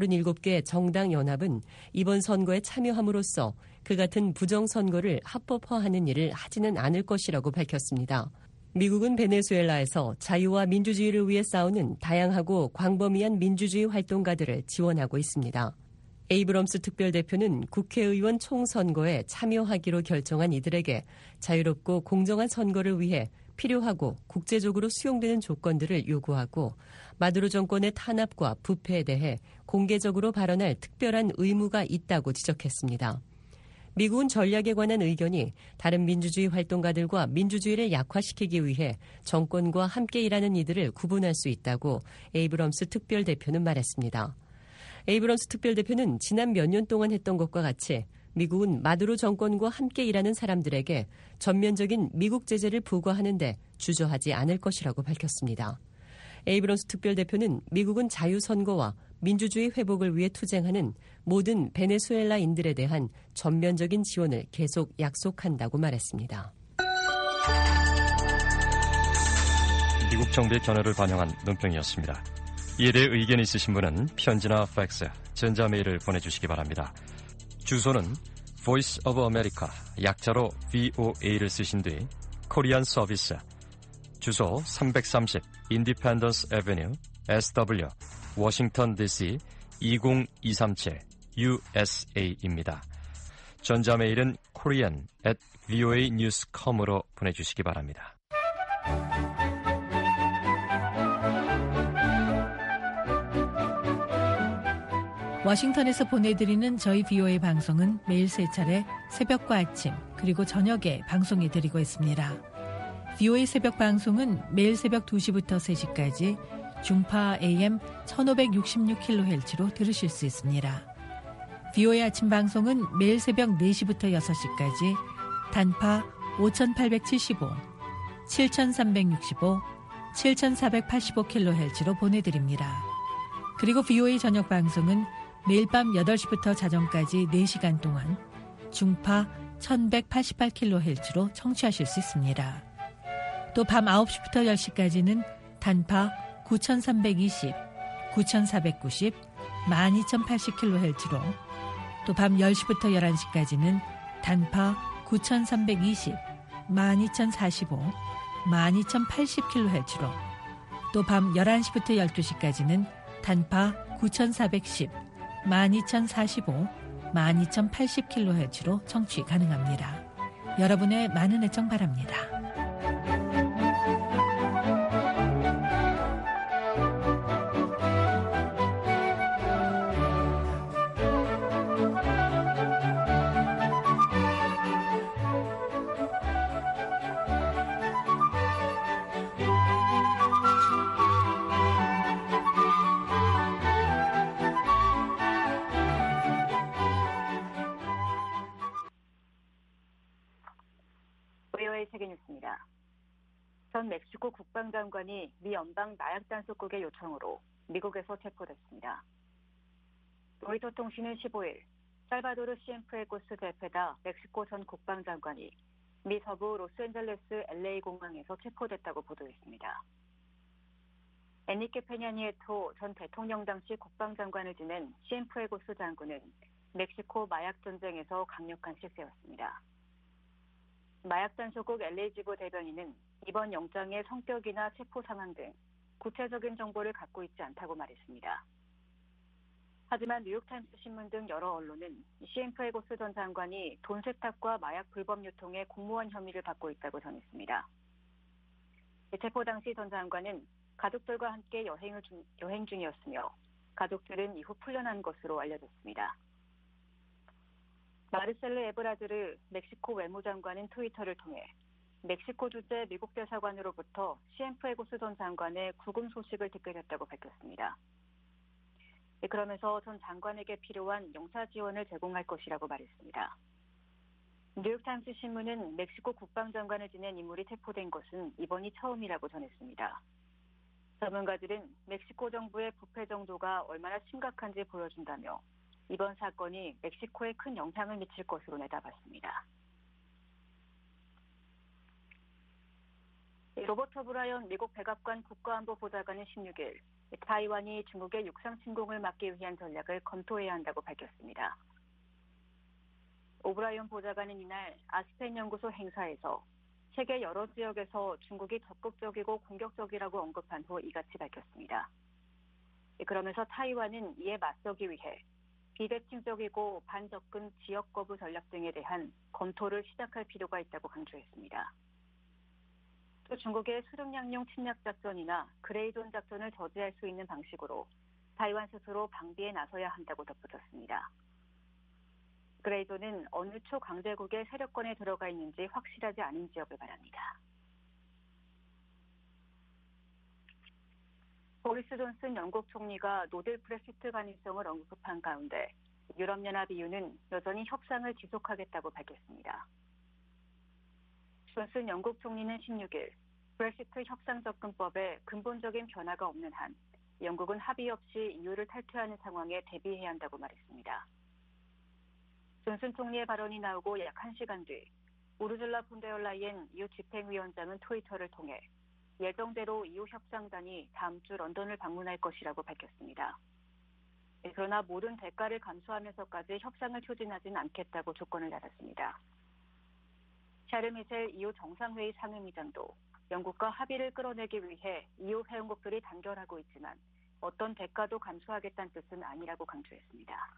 37개 정당 연합은 이번 선거에 참여함으로써 그 같은 부정선거를 합법화하는 일을 하지는 않을 것이라고 밝혔습니다. 미국은 베네수엘라에서 자유와 민주주의를 위해 싸우는 다양하고 광범위한 민주주의 활동가들을 지원하고 있습니다. 에이브럼스 특별대표는 국회의원 총선거에 참여하기로 결정한 이들에게 자유롭고 공정한 선거를 위해 필요하고 국제적으로 수용되는 조건들을 요구하고 마두로 정권의 탄압과 부패에 대해 공개적으로 발언할 특별한 의무가 있다고 지적했습니다. 미국은 전략에 관한 의견이 다른 민주주의 활동가들과 민주주의를 약화시키기 위해 정권과 함께 일하는 이들을 구분할 수 있다고 에이브럼스 특별대표는 말했습니다. 에이브럼스 특별대표는 지난 몇 년 동안 했던 것과 같이 미국은 마두로 정권과 함께 일하는 사람들에게 전면적인 미국 제재를 부과하는데 주저하지 않을 것이라고 밝혔습니다. 에이브럼스 특별대표는 미국은 자유선거와 민주주의 회복을 위해 투쟁하는 모든 베네수엘라인들에 대한 전면적인 지원을 계속 약속한다고 말했습니다. 미국 정부의 견해를 반영한 논평이었습니다. 이에 대해 의견 있으신 분은 편지나 팩스, 전자메일을 보내주시기 바랍니다. 주소는 Voice of America, 약자로 VOA를 쓰신 뒤 코리안 서비스, 주소 330 Independence Avenue, SW, 워싱턴 DC 20237 USA입니다. 전자메일은 korean@voanews.com으로 보내주시기 바랍니다. 워싱턴에서 보내드리는 저희 VOA 방송은 매일 3차례 새벽과 아침 그리고 저녁에 방송해드리고 있습니다. VOA 새벽 방송은 매일 새벽 2시부터 3시까지 중파 AM 1566kHz로 들으실 수 있습니다. VOA 아침 방송은 매일 새벽 4시부터 6시까지 단파 5875, 7365, 7485kHz로 보내드립니다. 그리고 VOA 저녁 방송은 매일 밤 8시부터 자정까지 4시간 동안 중파 1188kHz로 청취하실 수 있습니다. 또 밤 9시부터 10시까지는 단파 9320, 9490, 12080kHz로 또 밤 10시부터 11시까지는 단파 9320, 12045, 12080kHz로 또 밤 11시부터 12시까지는 단파 9410, 12045, 12,080kHz로 청취 가능합니다. 여러분의 많은 애청 바랍니다. 세계뉴스입니다. 전 멕시코 국방장관이 미 연방 마약 단속국의 요청으로 미국에서 체포됐습니다. 로이터 통신은 15일 살바도르 시엔푸에고스 제페다 멕시코 전 국방장관이 미 서부 로스앤젤레스 LA 공항에서 체포됐다고 보도했습니다. 엔리케 페냐니에토 전 대통령 당시 국방장관을 지낸 시엔푸에고스 장군은 멕시코 마약 전쟁에서 강력한 실세였습니다. 마약 단속국 LA 지부 대변인은 이번 영장의 성격이나 체포 상황 등 구체적인 정보를 갖고 있지 않다고 말했습니다. 하지만 뉴욕타임스 신문 등 여러 언론은 시엔푸에고스 전 장관이 돈 세탁과 마약 불법 유통의 공무원 혐의를 받고 있다고 전했습니다. 체포 당시 전 장관은 가족들과 함께 여행 중이었으며 가족들은 이후 풀려난 것으로 알려졌습니다. 마르셀르 에브라드르 멕시코 외무장관은 트위터를 통해 멕시코 주재 미국 대사관으로부터 시엔푸에고스 전 장관의 구금 소식을 듣게 됐다고 밝혔습니다. 그러면서 전 장관에게 필요한 영사 지원을 제공할 것이라고 말했습니다. 뉴욕타임스 신문은 멕시코 국방장관을 지낸 인물이 체포된 것은 이번이 처음이라고 전했습니다. 전문가들은 멕시코 정부의 부패 정도가 얼마나 심각한지 보여준다며 이번 사건이 멕시코에 큰 영향을 미칠 것으로 내다봤습니다. 로버트 브라이언 미국 백악관 국가안보 보좌관은 16일 타이완이 중국의 육상 침공을 막기 위한 전략을 검토해야 한다고 밝혔습니다. 오브라이언 보좌관은 이날 아스펜 연구소 행사에서 세계 여러 지역에서 중국이 적극적이고 공격적이라고 언급한 후 이같이 밝혔습니다. 그러면서 타이완은 이에 맞서기 위해 비대칭적이고 반접근 지역 거부 전략 등에 대한 검토를 시작할 필요가 있다고 강조했습니다. 또 중국의 수륙양용 침략 작전이나 그레이존 작전을 저지할 수 있는 방식으로 타이완 스스로 방비에 나서야 한다고 덧붙였습니다. 그레이존은 어느 초강대국의 세력권에 들어가 있는지 확실하지 않은 지역을 말합니다. 보리스 존슨 영국 총리가 노딜 브렉시트 가능성을 언급한 가운데 유럽연합 EU는 여전히 협상을 지속하겠다고 밝혔습니다. 존슨 영국 총리는 16일 브렉시트 협상 접근법에 근본적인 변화가 없는 한 영국은 합의 없이 EU를 탈퇴하는 상황에 대비해야 한다고 말했습니다. 존슨 총리의 발언이 나오고 약 1시간 뒤 우르줄라 폰데얼라이엔 EU 집행위원장은 트위터를 통해 예정대로 EU 협상단이 다음 주 런던을 방문할 것이라고 밝혔습니다. 그러나 모든 대가를 감수하면서까지 협상을 추진하지는 않겠다고 조건을 달았습니다. 샤르 미셸 EU 정상회의 상임위장도 영국과 합의를 끌어내기 위해 EU 회원국들이 단결하고 있지만 어떤 대가도 감수하겠다는 뜻은 아니라고 강조했습니다.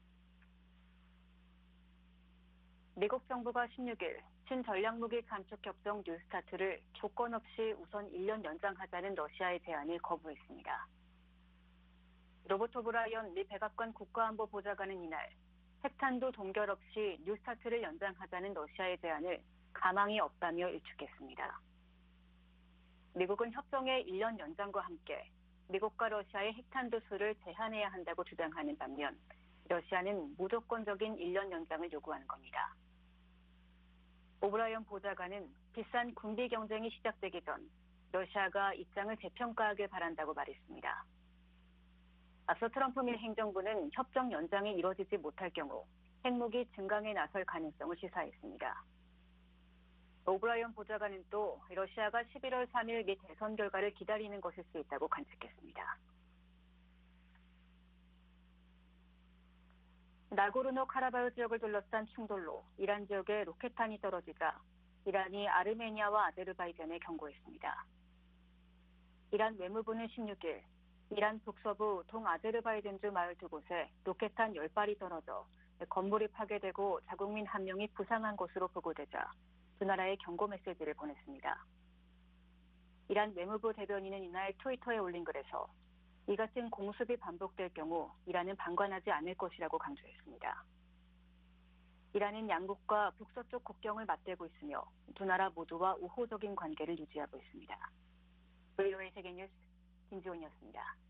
미국 정부가 16일 신전략무기 감축협정 뉴스타트를 조건 없이 우선 1년 연장하자는 러시아의 제안을 거부했습니다. 로버트 브라이언 미 백악관 국가안보 보좌관은 이날 핵탄두 동결 없이 뉴스타트를 연장하자는 러시아의 제안을 가망이 없다며 일축했습니다. 미국은 협정의 1년 연장과 함께 미국과 러시아의 핵탄두 수를 제한해야 한다고 주장하는 반면 러시아는 무조건적인 1년 연장을 요구하는 겁니다. 오브라이언 보좌관은 비싼 군비 경쟁이 시작되기 전 러시아가 입장을 재평가하길 바란다고 말했습니다. 앞서 트럼프 미 행정부는 협정 연장이 이뤄지지 못할 경우 핵무기 증강에 나설 가능성을 시사했습니다. 오브라이언 보좌관은 또 러시아가 11월 3일 미 대선 결과를 기다리는 것일 수 있다고 관측했습니다. 나고르노 카라바흐 지역을 둘러싼 충돌로 이란 지역에 로켓탄이 떨어지자 이란이 아르메니아와 아제르바이잔에 경고했습니다. 이란 외무부는 16일 이란 북서부 동아제르바이잔주 마을 두 곳에 로켓탄 10발이 떨어져 건물이 파괴되고 자국민 1명이 부상한 것으로 보고되자 두 나라에 경고 메시지를 보냈습니다. 이란 외무부 대변인은 이날 트위터에 올린 글에서 이 같은 공습이 반복될 경우 이란은 방관하지 않을 것이라고 강조했습니다. 이란은 양국과 북서쪽 국경을 맞대고 있으며 두 나라 모두와 우호적인 관계를 유지하고 있습니다. VOA 세계뉴스 김지훈이었습니다.